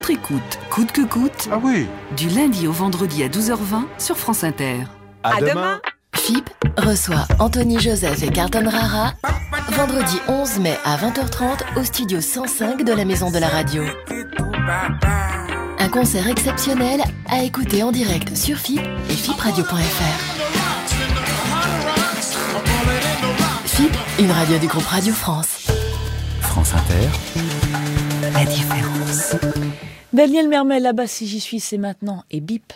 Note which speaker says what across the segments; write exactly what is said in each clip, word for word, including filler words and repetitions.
Speaker 1: Écoute, coûte que coûte.
Speaker 2: Ah oui.
Speaker 1: Du lundi au vendredi à douze heures vingt sur France Inter.
Speaker 2: À,
Speaker 3: à
Speaker 2: demain.
Speaker 3: demain.
Speaker 4: F I P reçoit Anthony Joseph et Carlton Rara vendredi onze mai à vingt heures trente au studio cent cinq de la Maison de la Radio. Un concert exceptionnel à écouter en direct sur F I P et F I P radio point F R. F I P, une radio du groupe Radio France.
Speaker 2: France Inter.
Speaker 1: La différence.
Speaker 5: Daniel Mermel, là-bas, si j'y suis, c'est maintenant. Et bip.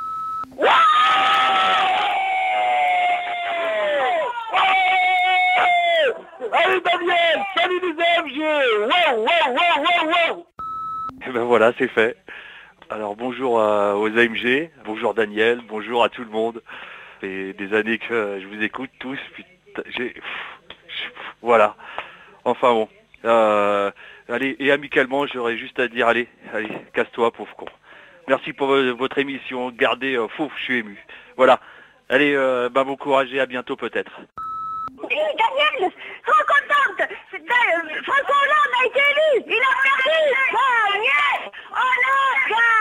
Speaker 6: Allez Daniel, salut les A M G. Wow, wow, wow, wow, wow.
Speaker 7: Et ben voilà, c'est fait. Alors bonjour à, aux A M G, bonjour Daniel, bonjour à tout le monde. Ça fait des années que je vous écoute tous. Putain, j'ai... Pff, voilà. Enfin bon. Euh, allez, et amicalement, j'aurais juste à dire, allez, allez, casse-toi, pauvre con. Merci pour votre émission. Gardez, euh, fou, je suis ému. Voilà. Allez, euh, bah, bon courage et à bientôt peut-être.
Speaker 8: Oui, Daniel, trop contente. Euh, François Hollande a été élu. Il a perdu. Gagné. On a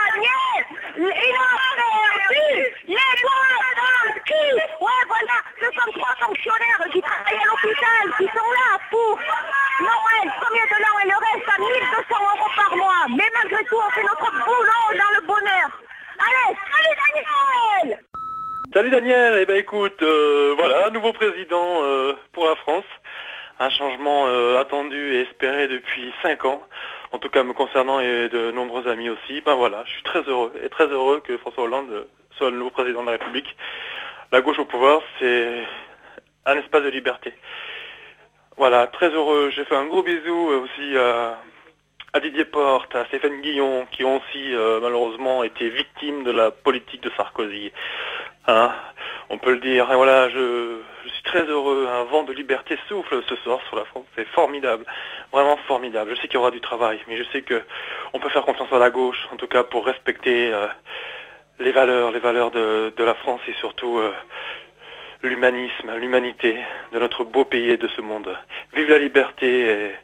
Speaker 8: gagné. Il a perdu. Les doigts dans le cul. Ouais, voilà. Ce sont trois fonctionnaires qui travaillent à l'hôpital, qui sont là pour Noël, premier de l'an et le reste à mille deux cents euros par mois. Mais malgré tout, on fait notre boulot dans le bonheur. Allez, salut Daniel.
Speaker 9: Salut Daniel, eh ben écoute, euh, voilà, nouveau président euh, pour la France, un changement euh, attendu et espéré depuis cinq ans, en tout cas me concernant et de nombreux amis aussi. Ben voilà, je suis très heureux et très heureux que François Hollande soit le nouveau président de la République. La gauche au pouvoir, c'est un espace de liberté. Voilà, très heureux. J'ai fait un gros bisou aussi à, à Didier Porte, à Stéphane Guillon, qui ont aussi euh, malheureusement été victimes de la politique de Sarkozy. Hein, on peut le dire. Et voilà, je, je suis très heureux. Un vent de liberté souffle ce soir sur la France. C'est formidable, vraiment formidable. Je sais qu'il y aura du travail, mais je sais que on peut faire confiance à la gauche, en tout cas pour respecter euh, les valeurs, les valeurs de, de la France et surtout euh, l'humanisme, l'humanité de notre beau pays et de ce monde. Vive la liberté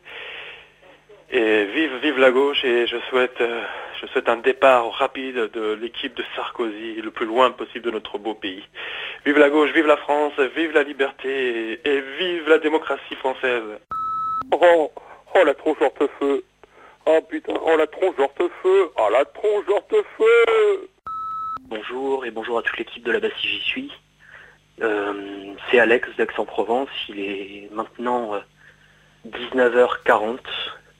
Speaker 9: et, et vive, vive la gauche. Et je souhaite. Euh, Je souhaite un départ rapide de l'équipe de Sarkozy, le plus loin possible de notre beau pays. Vive la gauche, vive la France, vive la liberté et, et vive la démocratie française.
Speaker 6: Oh, oh la tronche hortefeux. Oh putain, oh la tronche hortefeux. Oh la tronche hortefeux.
Speaker 10: Bonjour et bonjour à toute l'équipe de là-bas si j'y suis. Euh, c'est Alex d'Aix-en-Provence, il est maintenant euh, dix-neuf heures quarante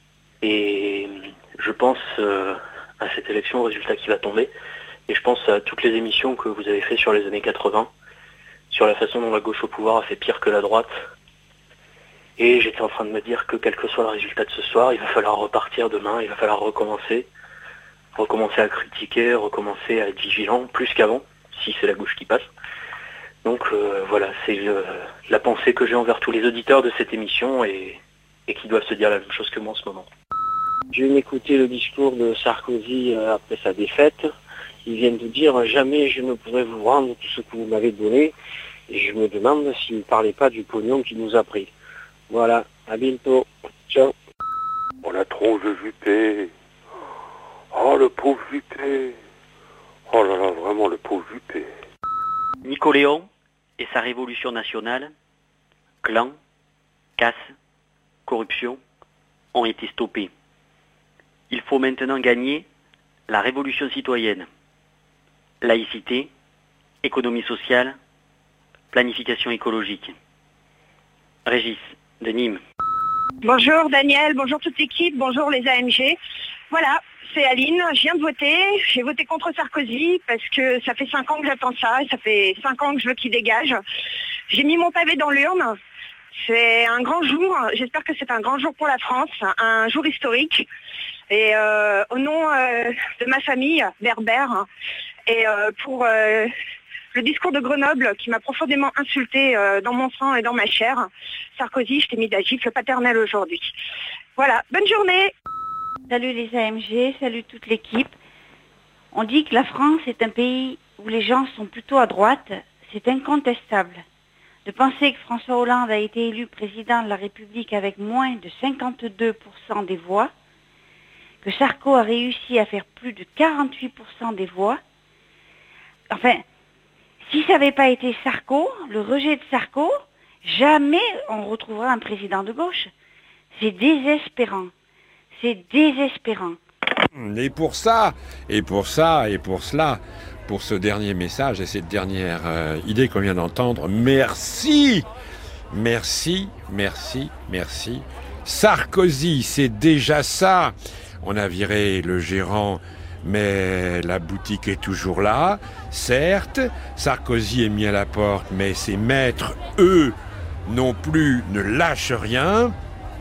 Speaker 10: et je pense... Euh, à cette élection, au résultat qui va tomber. Et je pense à toutes les émissions que vous avez faites sur les années quatre-vingts, sur la façon dont la gauche au pouvoir a fait pire que la droite. Et j'étais en train de me dire que quel que soit le résultat de ce soir, il va falloir repartir demain, il va falloir recommencer, recommencer à critiquer, recommencer à être vigilant, plus qu'avant, si c'est la gauche qui passe. Donc euh, voilà, c'est le, la pensée que j'ai envers tous les auditeurs de cette émission et, et qui doivent se dire la même chose que moi en ce moment.
Speaker 11: Je viens d'écouter le discours de Sarkozy après sa défaite. Il vient de dire « Jamais je ne pourrai vous rendre tout ce que vous m'avez donné ». Et je me demande s'il ne parlait pas du pognon qu'il nous a pris. Voilà, à bientôt. Ciao.
Speaker 6: Oh la tronche de Juppé. Oh le pauvre Juppé. Oh là là, vraiment le pauvre Juppé.
Speaker 10: Nicoléon et sa révolution nationale, clan, casse, corruption, ont été stoppés. Il faut maintenant gagner la révolution citoyenne. Laïcité, économie sociale, planification écologique. Régis, de Nîmes.
Speaker 8: Bonjour Daniel, bonjour toute l'équipe, bonjour les A M G. Voilà, c'est Aline, je viens de voter. J'ai voté contre Sarkozy parce que ça fait cinq ans que j'attends ça, et ça fait cinq ans que je veux qu'il dégage. J'ai mis mon pavé dans l'urne. C'est un grand jour, j'espère que c'est un grand jour pour la France, un jour historique. Et euh, au nom euh, de ma famille, berbère, et euh, pour euh, le discours de Grenoble qui m'a profondément insulté euh, dans mon sang et dans ma chair, Sarkozy, je t'ai mis de la gifle paternelle aujourd'hui. Voilà, bonne journée.
Speaker 12: Salut les A M G, salut toute l'équipe. On dit que la France est un pays où les gens sont plutôt à droite, c'est incontestable. De penser que François Hollande a été élu président de la République avec moins de cinquante-deux pour cent des voix, que Sarko a réussi à faire plus de quarante-huit pour cent des voix. Enfin, si ça n'avait pas été Sarko, le rejet de Sarko, jamais on retrouvera un président de gauche. C'est désespérant. C'est désespérant.
Speaker 2: Et pour ça, et pour ça, et pour cela, pour ce dernier message et cette dernière euh, idée qu'on vient d'entendre, merci, merci, merci, merci. Sarkozy, c'est déjà ça. On a viré le gérant, mais la boutique est toujours là. Certes, Sarkozy est mis à la porte, mais ses maîtres, eux, non plus, ne lâchent rien.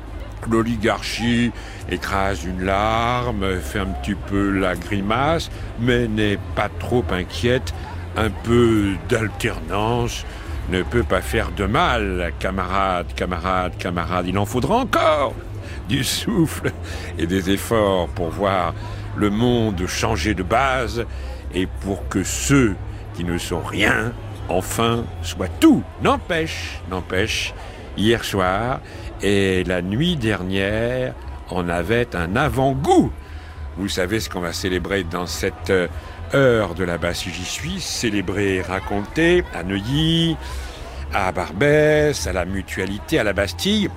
Speaker 2: L'oligarchie écrase une larme, fait un petit peu la grimace, mais n'est pas trop inquiète. Un peu d'alternance ne peut pas faire de mal, camarades, camarades, camarades. Il en faudra encore du souffle et des efforts pour voir le monde changer de base et pour que ceux qui ne sont rien, enfin, soient tout. N'empêche, n'empêche, hier soir et la nuit dernière, on avait un avant-goût. Vous savez ce qu'on va célébrer dans cette heure de là-bas si j'y suis, célébrer, raconter à Neuilly, à Barbès, à la Mutualité, à la Bastille.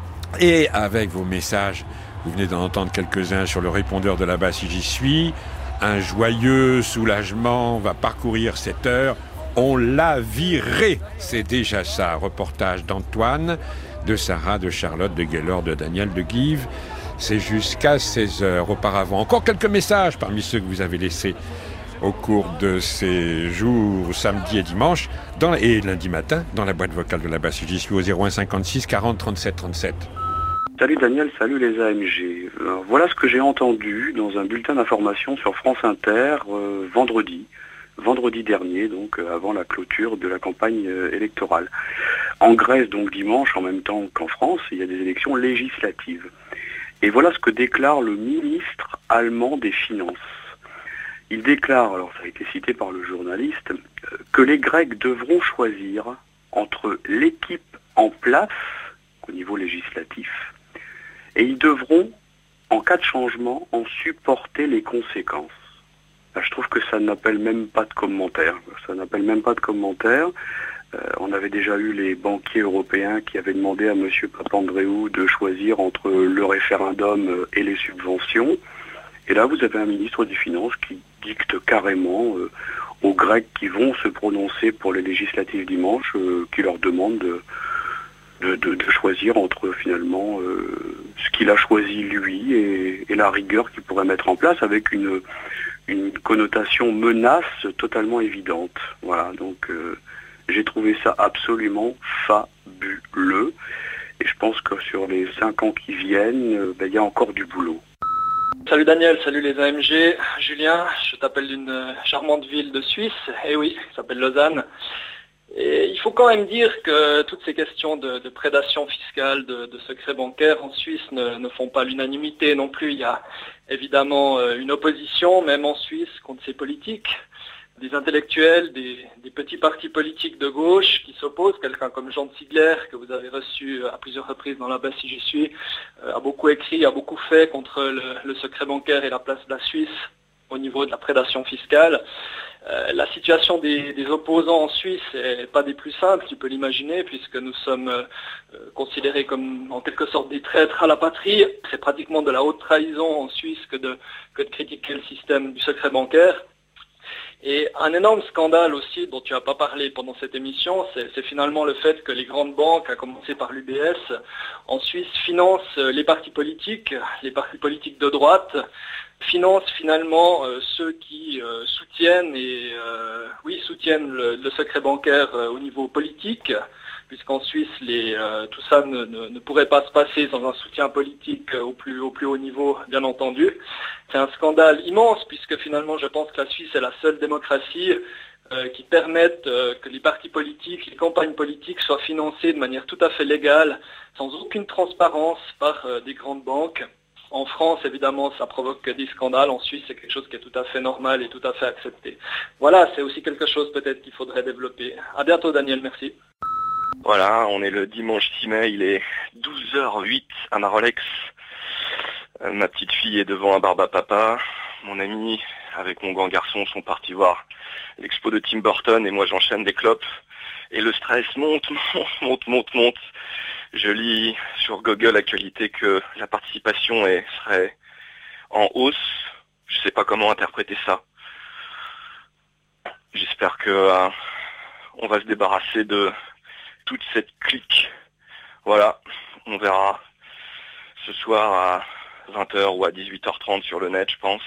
Speaker 2: Et avec vos messages, vous venez d'en entendre quelques-uns sur le répondeur de là-bas si j'y suis, un joyeux soulagement va parcourir cette heure. On l'a viré, c'est déjà ça. Reportage d'Antoine, de Sarah, de Charlotte, de Gaylor, de Daniel, de Guive. C'est jusqu'à seize heures. Auparavant, encore quelques messages parmi ceux que vous avez laissés au cours de ces jours, samedi et dimanche, dans, et lundi matin, dans la boîte vocale de là-bas si j'y suis au zéro un cinquante-six quarante trente-sept trente-sept.
Speaker 6: Salut Daniel, salut les A M G. Alors, voilà ce que j'ai entendu dans un bulletin d'information sur France Inter euh, vendredi. vendredi dernier, donc euh, avant la clôture de la campagne euh, électorale. En Grèce, donc dimanche, en même temps qu'en France, il y a des élections législatives. Et voilà ce que déclare le ministre allemand des Finances. Il déclare, alors ça a été cité par le journaliste, euh, que les Grecs devront choisir entre l'équipe en place, au niveau législatif, et ils devront, en cas de changement, en supporter les conséquences. Je trouve que ça n'appelle même pas de commentaires. Ça n'appelle même pas de commentaires. Euh, on avait déjà eu les banquiers européens qui avaient demandé à M. Papandréou de choisir entre le référendum et les subventions. Et là, vous avez un ministre des Finances qui dicte carrément euh, aux Grecs qui vont se prononcer pour les législatives dimanche, euh, qui leur demande de, de, de, de choisir entre finalement euh, ce qu'il a choisi lui et, et la rigueur qu'il pourrait mettre en place avec une... une connotation menace totalement évidente. Voilà, donc euh, j'ai trouvé ça absolument fabuleux. Et je pense que sur les cinq ans qui viennent, euh, ben, y a encore du boulot.
Speaker 9: Salut Daniel, salut les A M G. Julien, je t'appelle d'une charmante ville de Suisse. Eh oui, qui s'appelle Lausanne. Et il faut quand même dire que toutes ces questions de, de prédation fiscale, de, de secret bancaire en Suisse ne, ne font pas l'unanimité non plus. Il y a évidemment une opposition, même en Suisse, contre ces politiques. Des intellectuels, des, des petits partis politiques de gauche qui s'opposent. Quelqu'un comme Jean de Ziegler, que vous avez reçu à plusieurs reprises dans la base si j'y suis, a beaucoup écrit, a beaucoup fait contre le, le secret bancaire et la place de la Suisse au niveau de la prédation fiscale. Euh, la situation des, des opposants en Suisse n'est pas des plus simples, tu peux l'imaginer, puisque nous sommes euh, considérés comme en quelque sorte des traîtres à la patrie. C'est pratiquement de la haute trahison en Suisse que de, que de critiquer le système du secret bancaire. Et un énorme scandale aussi dont tu n'as pas parlé pendant cette émission, c'est, c'est finalement le fait que les grandes banques, à commencer par l'U B S, en Suisse financent les partis politiques, les partis politiques de droite, financent finalement euh, ceux qui euh, soutiennent et euh, oui soutiennent le, le secret bancaire euh, au niveau politique, puisqu'en Suisse les, euh, tout ça ne, ne, ne pourrait pas se passer sans un soutien politique euh, au plus au plus haut niveau, bien entendu. C'est un scandale immense, puisque finalement je pense que la Suisse est la seule démocratie euh, qui permette euh, que les partis politiques, les campagnes politiques soient financées de manière tout à fait légale, sans aucune transparence par euh, des grandes banques. En France, évidemment, ça provoque des scandales. En Suisse, c'est quelque chose qui est tout à fait normal et tout à fait accepté. Voilà, c'est aussi quelque chose peut-être qu'il faudrait développer. À bientôt, Daniel, merci.
Speaker 3: Voilà, on est le dimanche six mai, il est douze heures huit à Marolex. Euh, ma petite fille est devant un barbe à papa. Mon ami, avec mon grand garçon, sont partis voir l'expo de Tim Burton et moi j'enchaîne des clopes. Et le stress monte, monte, monte, monte, monte. Je lis sur Google Actualité que la participation est, serait en hausse. Je sais pas comment interpréter ça. J'espère que euh, on va se débarrasser de toute cette clique. Voilà, on verra ce soir à vingt heures ou à dix-huit heures trente sur le net, je pense.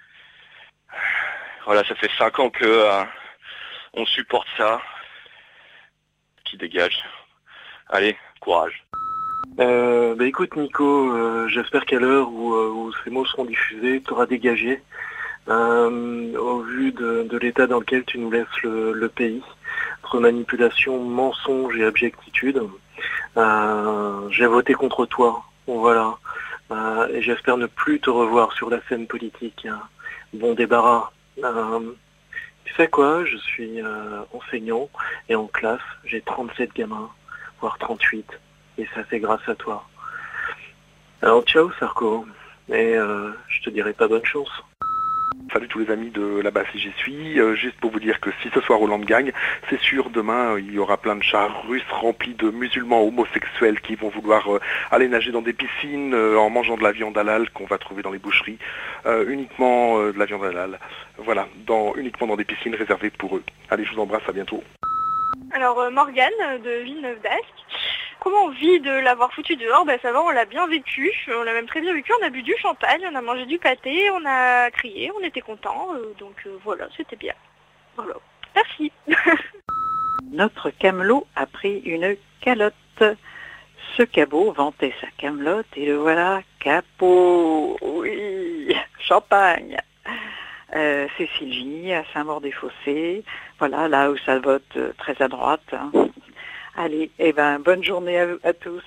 Speaker 3: Voilà, ça fait cinq ans que euh, on supporte ça. Qui dégage. Allez, courage.
Speaker 10: Euh, bah écoute Nico, euh, j'espère qu'à l'heure où, euh, où ces mots seront diffusés, tu auras dégagé. Euh, au vu de, de l'état dans lequel tu nous laisses le, le pays, entre manipulation, mensonge et abjectitude, euh, j'ai voté contre toi. Voilà. Euh, et j'espère ne plus te revoir sur la scène politique. Hein. Bon débarras. Euh, tu sais quoi, je suis euh, enseignant et en classe, j'ai trente-sept gamins, voire trente-huit, et ça c'est grâce à toi. Alors ciao Sarko, et euh, je te dirai pas bonne chance.
Speaker 13: Salut tous les amis de là-bas si j'y suis, euh, juste pour vous dire que si ce soir Hollande gagne, c'est sûr demain euh, il y aura plein de chars russes remplis de musulmans homosexuels qui vont vouloir euh, aller nager dans des piscines euh, en mangeant de la viande halal qu'on va trouver dans les boucheries, euh, uniquement euh, de la viande halal, voilà, dans, uniquement dans des piscines réservées pour eux. Allez, je vous embrasse, à bientôt.
Speaker 14: Alors euh, Morgane de Villeneuve d'Ascq. Comment on vit de l'avoir foutu dehors? Ben ça va, on l'a bien vécu, on l'a même très bien vécu, on a bu du champagne, on a mangé du pâté, on a crié, on était contents, euh, donc euh, voilà, c'était bien. Voilà. Merci.
Speaker 15: Notre camelot a pris une calotte. Ce cabot vantait sa camelote et le voilà capot. Oui, champagne. Euh, c'est Sylvie à Saint-Maur-des-Fossés, voilà, là où ça vote euh, très à droite. Hein. Allez, eh ben, bonne journée à, à tous.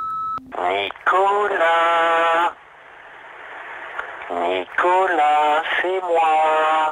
Speaker 16: Nicolas, Nicolas, c'est moi.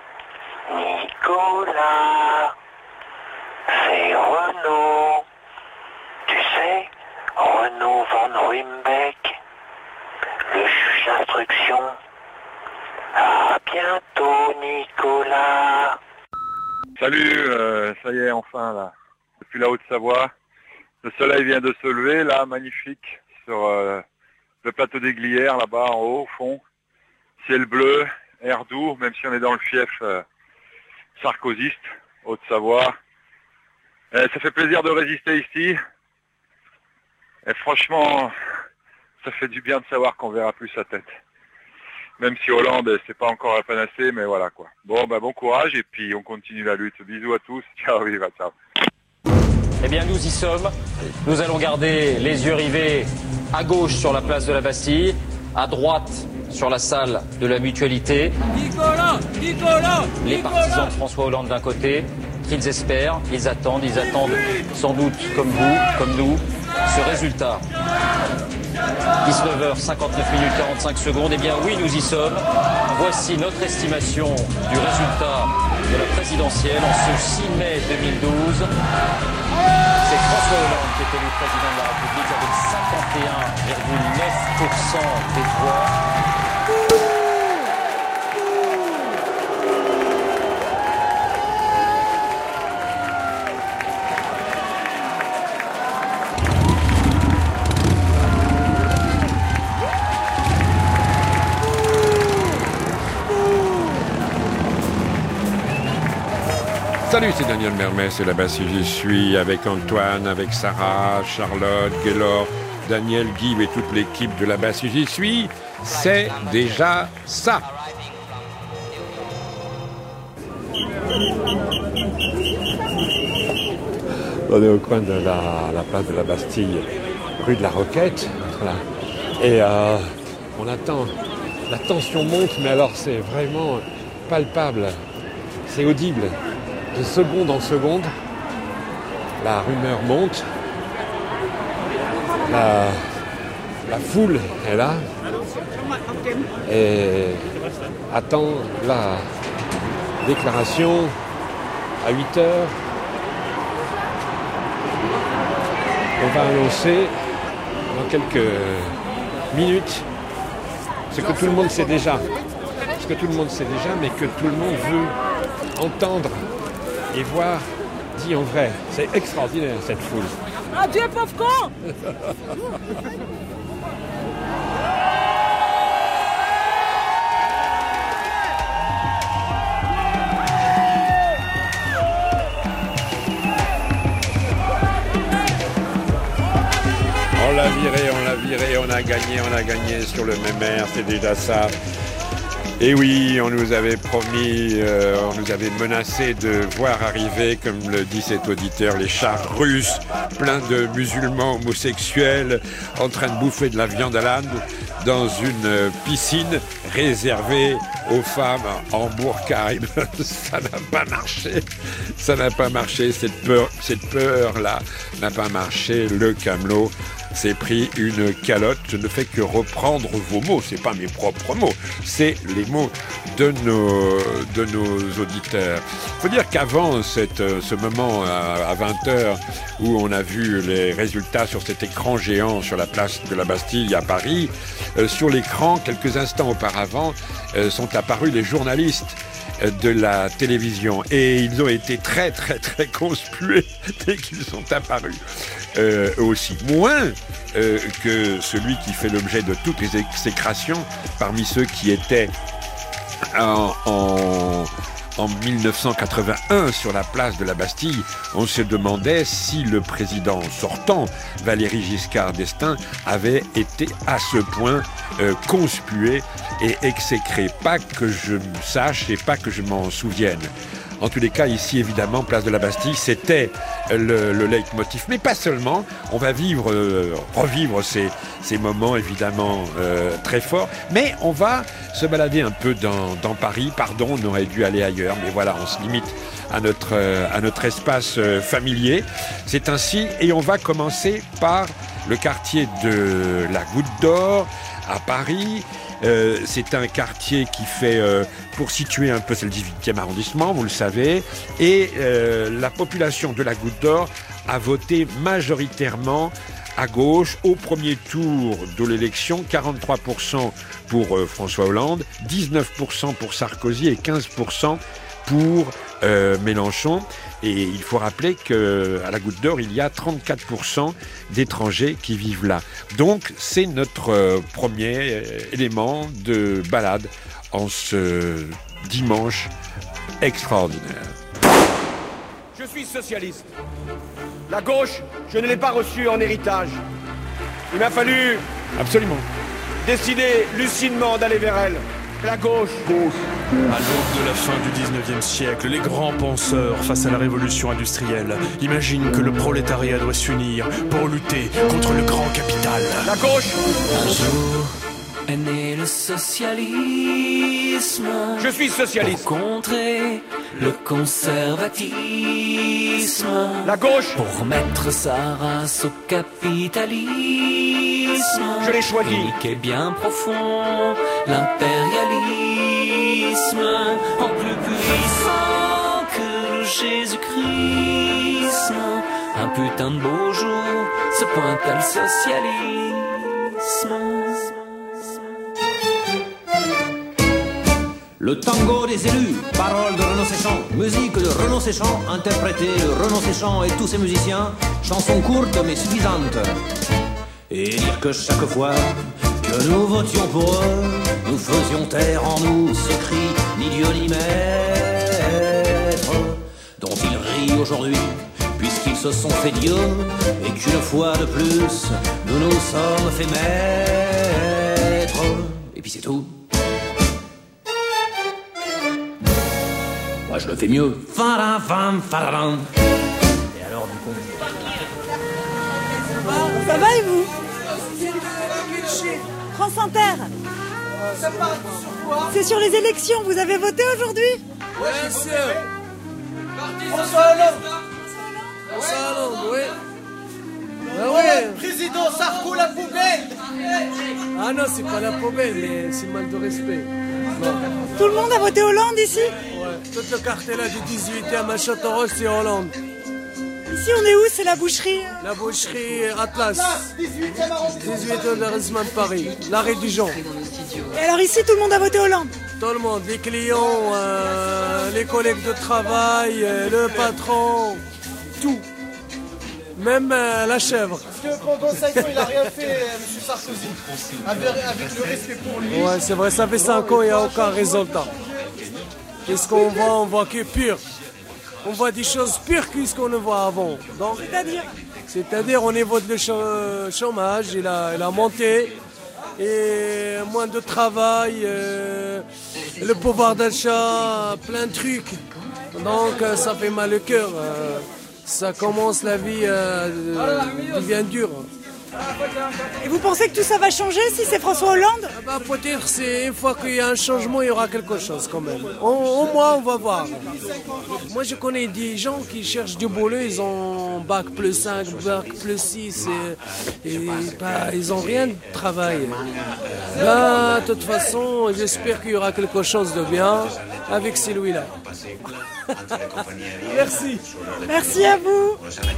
Speaker 16: Nicolas, c'est Renaud. Tu sais, Renaud van Ruymbeck, le juge d'instruction. À bientôt, Nicolas.
Speaker 17: Salut, euh, ça y est, enfin, là. Depuis la Haute-Savoie, le soleil vient de se lever, là, magnifique, sur euh, le plateau des Glières, là-bas, en haut, au fond. Ciel bleu, air doux, même si on est dans le fief euh, sarkozyste, Haute-Savoie. Et ça fait plaisir de résister ici. Et franchement, ça fait du bien de savoir qu'on verra plus sa tête. Même si Hollande, c'est pas encore la panacée, mais voilà, quoi. Bon, bah, bon courage, et puis on continue la lutte. Bisous à tous. Ciao, viva, ciao.
Speaker 18: Eh bien, nous y sommes. Nous allons garder les yeux rivés à gauche sur la place de la Bastille, à droite sur la salle de la Mutualité.
Speaker 19: Nicolas, Nicolas,
Speaker 18: les partisans de François Hollande d'un côté, qu'ils espèrent, ils attendent, ils attendent sans doute, comme vous, comme nous, ce résultat. dix-neuf heures cinquante-neuf minutes quarante-cinq secondes. Eh bien, oui, nous y sommes. Voici notre estimation du résultat de la présidentielle en ce six mai deux mille douze. C'est François Hollande qui est élu président de la République avec cinquante et un virgule neuf pour cent des voix.
Speaker 2: Salut, c'est Daniel Mermet, c'est là-bas si j'y suis, avec Antoine, avec Sarah, Charlotte, Gaylor, Daniel, Guy et toute l'équipe de là-bas si j'y suis. C'est déjà ça. On est au coin de la, la place de la Bastille, rue de la Roquette. Voilà. Et euh, on attend. La tension monte, mais alors c'est vraiment palpable. C'est audible. De seconde en seconde, la rumeur monte, la, la foule est là et attend la déclaration à huit heures. On va annoncer dans quelques minutes ce que tout le monde sait déjà. Ce que tout le monde sait déjà, mais que tout le monde veut entendre et voir dit en vrai. C'est extraordinaire, cette foule.
Speaker 19: Adieu, pauvre con.
Speaker 2: On l'a viré, on l'a viré, on a gagné, on a gagné sur le même air, c'est déjà ça. Et oui, on nous avait promis, euh, on nous avait menacé de voir arriver, comme le dit cet auditeur, les chars russes, pleins de musulmans homosexuels, en train de bouffer de la viande à l'âne dans une piscine réservée aux femmes en burqa. Et ben, ça n'a pas marché, ça n'a pas marché, cette peur, cette peur-là n'a pas marché. Le camelot s'est pris une calotte. Je ne fais que reprendre vos mots, c'est pas mes propres mots, c'est les mots de nos, de nos auditeurs. Il faut dire qu'avant cette, ce moment à, à vingt heures où on a vu les résultats sur cet écran géant sur la place de la Bastille à Paris, euh, sur l'écran, quelques instants auparavant, euh, sont apparus les journalistes de la télévision et ils ont été très très très conspués dès qu'ils sont apparus. Euh, aussi moins euh, que celui qui fait l'objet de toutes les exécrations parmi ceux qui étaient en, en, en mille neuf cent quatre-vingt-un sur la place de la Bastille. On se demandait si le président sortant, Valéry Giscard d'Estaing, avait été à ce point euh, conspué et exécré. Pas que je sache et pas que je m'en souvienne. En tous les cas, ici, évidemment, place de la Bastille, c'était le, le leitmotiv. Mais pas seulement. On va vivre, euh, revivre ces, ces moments, évidemment, euh, très forts. Mais on va se balader un peu dans, dans Paris. Pardon, on aurait dû aller ailleurs. Mais voilà, on se limite à notre, euh, à notre espace euh, familier. C'est ainsi. Et on va commencer par le quartier de la Goutte d'Or, à Paris. Euh, c'est un quartier qui fait, euh, pour situer un peu, c'est le dix-huitième arrondissement, vous le savez, et euh, la population de la Goutte d'Or a voté majoritairement à gauche au premier tour de l'élection, quarante-trois pour cent pour euh, François Hollande, dix-neuf pour cent pour Sarkozy et quinze pour cent pour euh, Mélenchon. Et il faut rappeler qu'à la Goutte d'Or, il y a trente-quatre pour cent d'étrangers qui vivent là. Donc, c'est notre euh, premier euh, élément de balade en ce dimanche extraordinaire.
Speaker 20: Je suis socialiste. La gauche, je ne l'ai pas reçue en héritage. Il m'a fallu...
Speaker 2: Absolument.
Speaker 20: Décider lucidement d'aller vers elle. La gauche. Gauche.
Speaker 21: À l'aube de la fin du dix-neuvième siècle, les grands penseurs face à la révolution industrielle imaginent que le prolétariat doit s'unir pour lutter contre le grand capital.
Speaker 20: La gauche.
Speaker 22: Un jour est né le socialisme.
Speaker 20: Je suis socialiste.
Speaker 22: Pour contrer le conservatisme.
Speaker 20: La gauche.
Speaker 22: Pour mettre sa race au capitalisme.
Speaker 20: Je l'ai choisi.
Speaker 22: Et qui est bien profond, l'impérialisme. En plus puissant que le Jésus-Christ. Un putain de beau jour se pointe à le socialisme.
Speaker 23: Le tango des élus, paroles de Renaud Séchant, musique de Renaud Séchant, interprété de Renaud Séchant et tous ses musiciens, chanson courte mais suffisante. Et dire que chaque fois que nous votions pour eux, nous faisions taire en nous ce cri, ni Dieu ni maître, dont ils rient aujourd'hui, puisqu'ils se sont fait Dieu, et qu'une fois de plus, nous nous sommes fait maître. Et puis c'est tout. Moi je le fais mieux. Fadam, fadam. Et alors du coup...
Speaker 24: Ça va et vous? France Inter. C'est sur les élections, vous avez voté aujourd'hui?
Speaker 19: Oui, monsieur. François Hollande. François Hollande, oui. Ah ouais.
Speaker 20: Président Sarko, la poubelle.
Speaker 19: Ah non, c'est pas la poubelle, mais c'est mal de respect. Non.
Speaker 24: Tout le monde a voté Hollande ici?
Speaker 19: Ouais, tout le cartel là du dix-huitième à Châteauroux, c'est Hollande.
Speaker 24: Ici, on est où? C'est la boucherie
Speaker 19: La boucherie Atlas, dix-huitième arrondissement de Paris, l'arrêt du Jean.
Speaker 24: Et alors ici, tout le monde a voté Hollande?
Speaker 19: Tout le monde, les clients, euh, les collègues de travail, euh, le patron, tout. Même euh, la chèvre.
Speaker 1: Parce que pendant cinq ans, il n'a rien fait, M. Sarkozy. Avec, avec le respect pour lui.
Speaker 19: Ouais, c'est vrai, ça fait cinq ans, il n'y a aucun résultat. Qu'est-ce qu'on voit? On voit que pire. On voit des choses pires que ce qu'on ne voit avant.
Speaker 24: C'est-à-dire
Speaker 19: C'est-à-dire au niveau de le chômage, il a, il a monté. Et moins de travail, euh, le pouvoir d'achat, plein de trucs. Donc euh, ça fait mal au cœur. Euh, ça commence, la vie euh, devient dure.
Speaker 24: Et vous pensez que tout ça va changer si c'est François Hollande?
Speaker 19: Ah bah, peut-être c'est une fois qu'il y a un changement, il y aura quelque chose quand même. Au, au moins on va voir. Moi je connais des gens qui cherchent du boulot, ils ont bac plus cinq, bac plus six et, et bah, ils n'ont rien de travail. Bah, de toute façon, j'espère qu'il y aura quelque chose de bien avec celui-là. Merci.
Speaker 24: Merci à vous.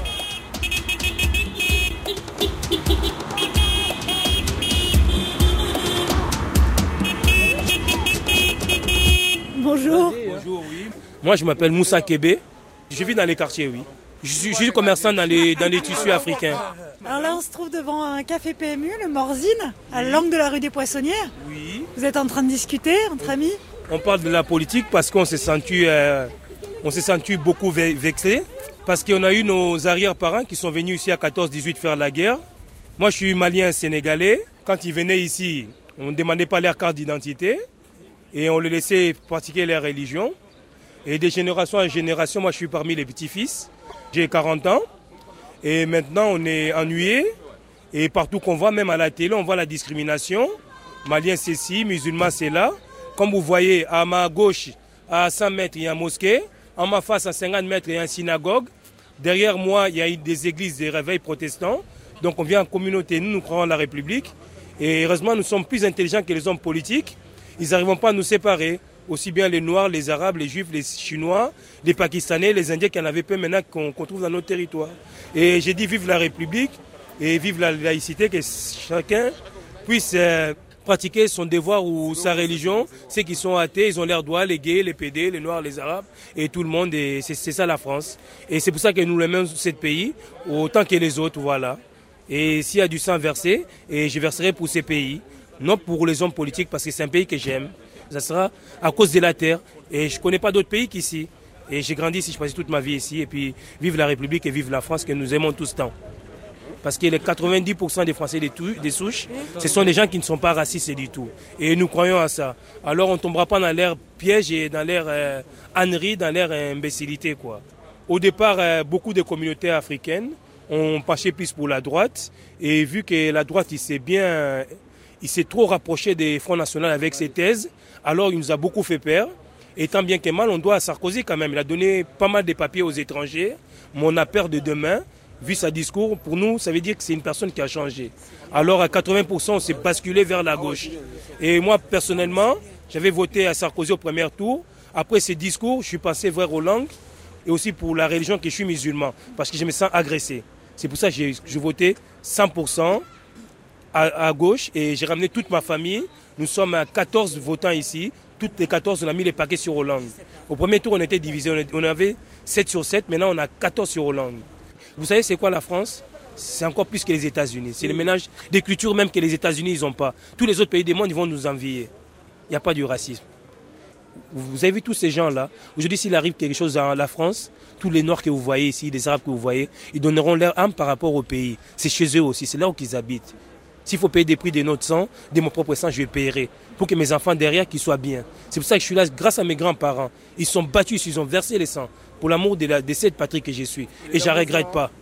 Speaker 24: Bonjour.
Speaker 4: Bonjour, oui. Moi, je m'appelle Moussa Kébé. Je vis dans les quartiers, oui. Je suis, je suis commerçant dans les, dans les tissus africains.
Speaker 24: Alors là, on se trouve devant un café P M U, le Morzine, à l'angle de la rue des Poissonnières.
Speaker 4: Oui.
Speaker 24: Vous êtes en train de discuter entre amis?
Speaker 4: On parle de la politique parce qu'on s'est senti, euh, on s'est senti beaucoup vexé. Parce qu'on a eu nos arrière-parents qui sont venus ici à quatorze dix-huit faire la guerre. Moi, je suis malien sénégalais. Quand ils venaient ici, on ne demandait pas leur carte d'identité. Et on les laissait pratiquer leur religion. Et de génération en génération, moi je suis parmi les petits-fils. J'ai quarante ans. Et maintenant on est ennuyé. Et partout qu'on voit, même à la télé, on voit la discrimination. Malien c'est ci, musulman c'est là. Comme vous voyez, à ma gauche, à cent mètres, il y a une mosquée. En ma face, à cinquante mètres, il y a une synagogue. Derrière moi, il y a des églises, des réveils protestants. Donc on vient en communauté, nous, nous croyons en la République. Et heureusement, nous sommes plus intelligents que les hommes politiques. Ils n'arrivent pas à nous séparer, aussi bien les Noirs, les Arabes, les Juifs, les Chinois, les Pakistanais, les Indiens qui en avaient peu maintenant qu'on qu'on trouve dans notre territoire. Et j'ai dit vive la République et vive la laïcité, que chacun puisse euh, pratiquer son devoir ou sa religion. Ceux qui sont athées, ils ont leurs droits, les gays, les pédés, les Noirs, les Arabes, et tout le monde, c'est ça la France. Et c'est pour ça que nous aimons ce pays, autant que les autres, voilà. Et s'il y a du sang versé, et je verserai pour ces pays. Non pour les hommes politiques, parce que c'est un pays que j'aime. Ça sera à cause de la terre. Et je ne connais pas d'autres pays qu'ici. Et j'ai grandi ici, je passé toute ma vie ici. Et puis, vive la République et vive la France que nous aimons tous tant. Parce que les quatre-vingt-dix pour cent des Français des, des souches, ce sont des gens qui ne sont pas racistes du tout. Et nous croyons à ça. Alors on ne tombera pas dans leur piège et dans leur euh, ânerie, dans leur imbécilité, quoi. Au départ, euh, beaucoup de communautés africaines ont penché plus pour la droite. Et vu que la droite, il s'est bien... Il s'est trop rapproché des Front National avec ses thèses, alors il nous a beaucoup fait peur. Et tant bien que mal, on doit à Sarkozy quand même. Il a donné pas mal de papiers aux étrangers, mais on a peur de demain. Vu sa discours, pour nous, ça veut dire que c'est une personne qui a changé. Alors à quatre-vingts pour cent, on s'est basculé vers la gauche. Et moi, personnellement, j'avais voté à Sarkozy au premier tour. Après ces discours, je suis passé vers Hollande, et aussi pour la religion que je suis musulman, parce que je me sens agressé. C'est pour ça que j'ai voté cent pour cent. À, à gauche et j'ai ramené toute ma famille. Nous sommes à quatorze votants ici. Toutes les quatorze, on a mis les paquets sur Hollande. Au premier tour, on était divisés. On avait sept sur sept. Maintenant, on a quatorze sur Hollande. Vous savez, c'est quoi la France? C'est encore plus que les États-Unis. C'est le mélange des cultures même que les États-Unis, ils n'ont pas. Tous les autres pays du monde, ils vont nous envier. Il n'y a pas de racisme. Vous avez vu tous ces gens-là. Aujourd'hui, s'il arrive quelque chose dans la France, tous les Noirs que vous voyez ici, les Arabes que vous voyez, ils donneront leur âme par rapport au pays. C'est chez eux aussi. C'est là où ils habitent. S'il faut payer des prix de notre sang, de mon propre sang, je payerai. Pour que mes enfants derrière qu'ils soient bien. C'est pour ça que je suis là grâce à mes grands-parents. Ils sont battus, ils ont versé le sang. Pour l'amour de, la, de cette patrie que je suis. Et je ne regrette pas.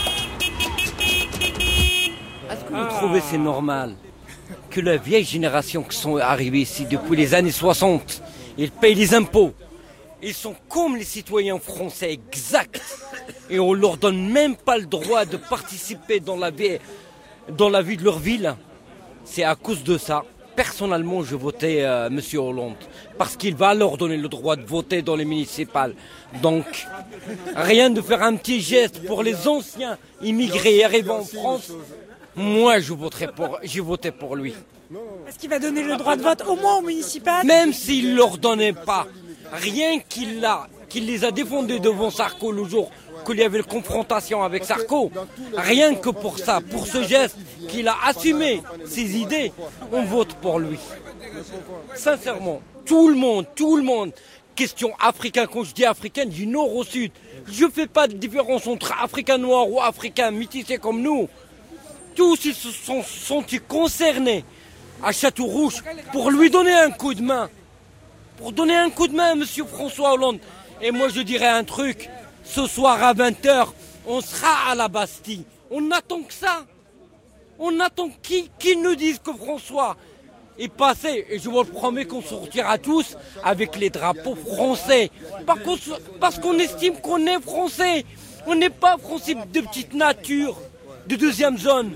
Speaker 5: Est-ce que vous trouvez c'est normal que la vieille génération qui sont arrivés ici depuis les années soixante, ils payent les impôts. Ils sont comme les citoyens français, exact. Et on ne leur donne même pas le droit de participer dans la vie. Dans la vie de leur ville, c'est à cause de ça. personnellement, je votais euh, M. Hollande. Parce qu'il va leur donner le droit de voter dans les municipales. Donc, rien de faire un petit geste pour les anciens immigrés arrivant en France. Moi, je voterai pour, j'ai voté pour lui.
Speaker 24: Est-ce qu'il va donner le droit de vote au moins aux municipales?
Speaker 5: Même s'il ne leur donnait pas, rien qu'il a, qu'il les a défendus devant Sarko le jour qu'il y avait une confrontation avec Sarko, rien que pour ça, pour ce geste qu'il a assumé ses idées, on vote pour lui. Sincèrement, tout le monde, tout le monde. Question africain, quand je dis africain, du nord au sud. Je ne fais pas de différence entre africain noir ou africain métissé comme nous. Tous ils se sont sentis concernés à Château-Rouge pour lui donner un coup de main. Pour donner un coup de main à M. François Hollande. Et moi je dirais un truc, ce soir à vingt heures, on sera à la Bastille. On attend que ça. On attend qu'ils qui nous disent que François est passé. Et je vous le promets qu'on sortira tous avec les drapeaux français. Parce qu'on estime qu'on est français. On n'est pas français de petite nature, de deuxième zone.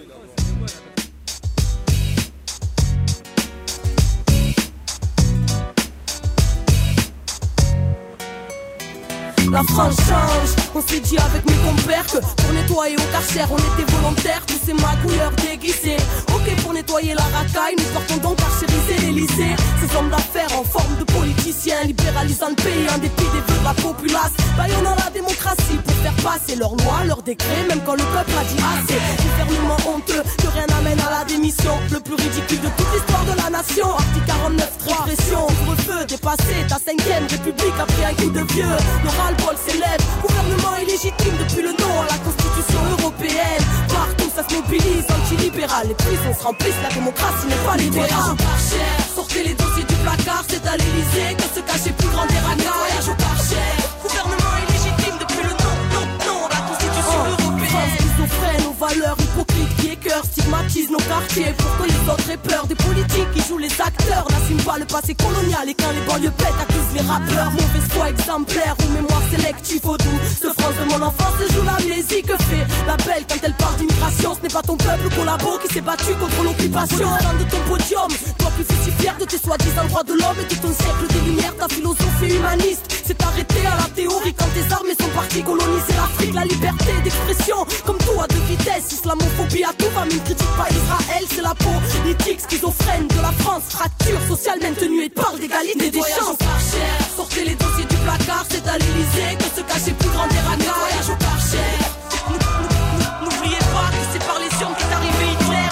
Speaker 7: La France change, on s'est dit avec mes compères que pour nettoyer au Karcher on était volontaires, tous ces magouilleurs déguisés. Ok pour nettoyer la racaille, nous portons donc archériser l'Elysée. Ces hommes d'affaires en forme de politiciens, libéralisant le pays en dépit des vœux de la populace. Baillonnant la démocratie pour faire passer leurs lois, leurs décrets, même quand le peuple a dit assez. Gouvernement honteux, que rien n'amène à la démission. Le plus ridicule de toute l'histoire de la nation. Article quarante-neuf, répression, couvre-feu, dépassé, ta cinquième république a pris un coup de vieux. Le ras-le-bol s'élève, gouvernement illégitime depuis le nom à la constitution européenne. Partout ça se mobilise, anti-libéral, les prisons se remplissent, la démocratie n'est pas libérale. Sortez les dossiers du placard, c'est à l'Elysée que se cachait plus grand des racailles. Voyage au Karcher, gouvernement illégitime depuis le nom, non, non, la constitution oh, européenne. France schizophrène, nos valeurs hypocrites qui écœurent, stigmatisent nos quartiers pour que les autres aient peur. Des politiques qui jouent les acteurs, n'assument pas le passé colonial. Et quand les banlieues pètent, accusent les rappeurs. Mauvaise foi exemplaire ou mémoire sélective au doux. Ce France de mon enfance joue l'amnésie. Que fait la belle quand elle parle d'immigration? Ce n'est pas ton peuple collabo qui s'est battu contre l'occupation. Avant de ton podium, toi plus fais si fier de tes soi-disant droits de l'homme et de ton siècle des lumières. Ta philosophie humaniste s'est arrêtée à la théorie quand tes armées sont parties coloniser l'Afrique. La liberté d'expression, comme tout à deux vitesses. Islamophobie à tout va, mais ne critique pas Israël, c'est la politique schizophrène de la France. Fracture sociale maintenue et parle d'égalité des chances. Sortez les dossiers du placard, c'est à l'Elysée que se cachait plus grand des racailles. Voyage au Karcher. N'oubliez pas que c'est par les urnes qu'est arrivé Hitler.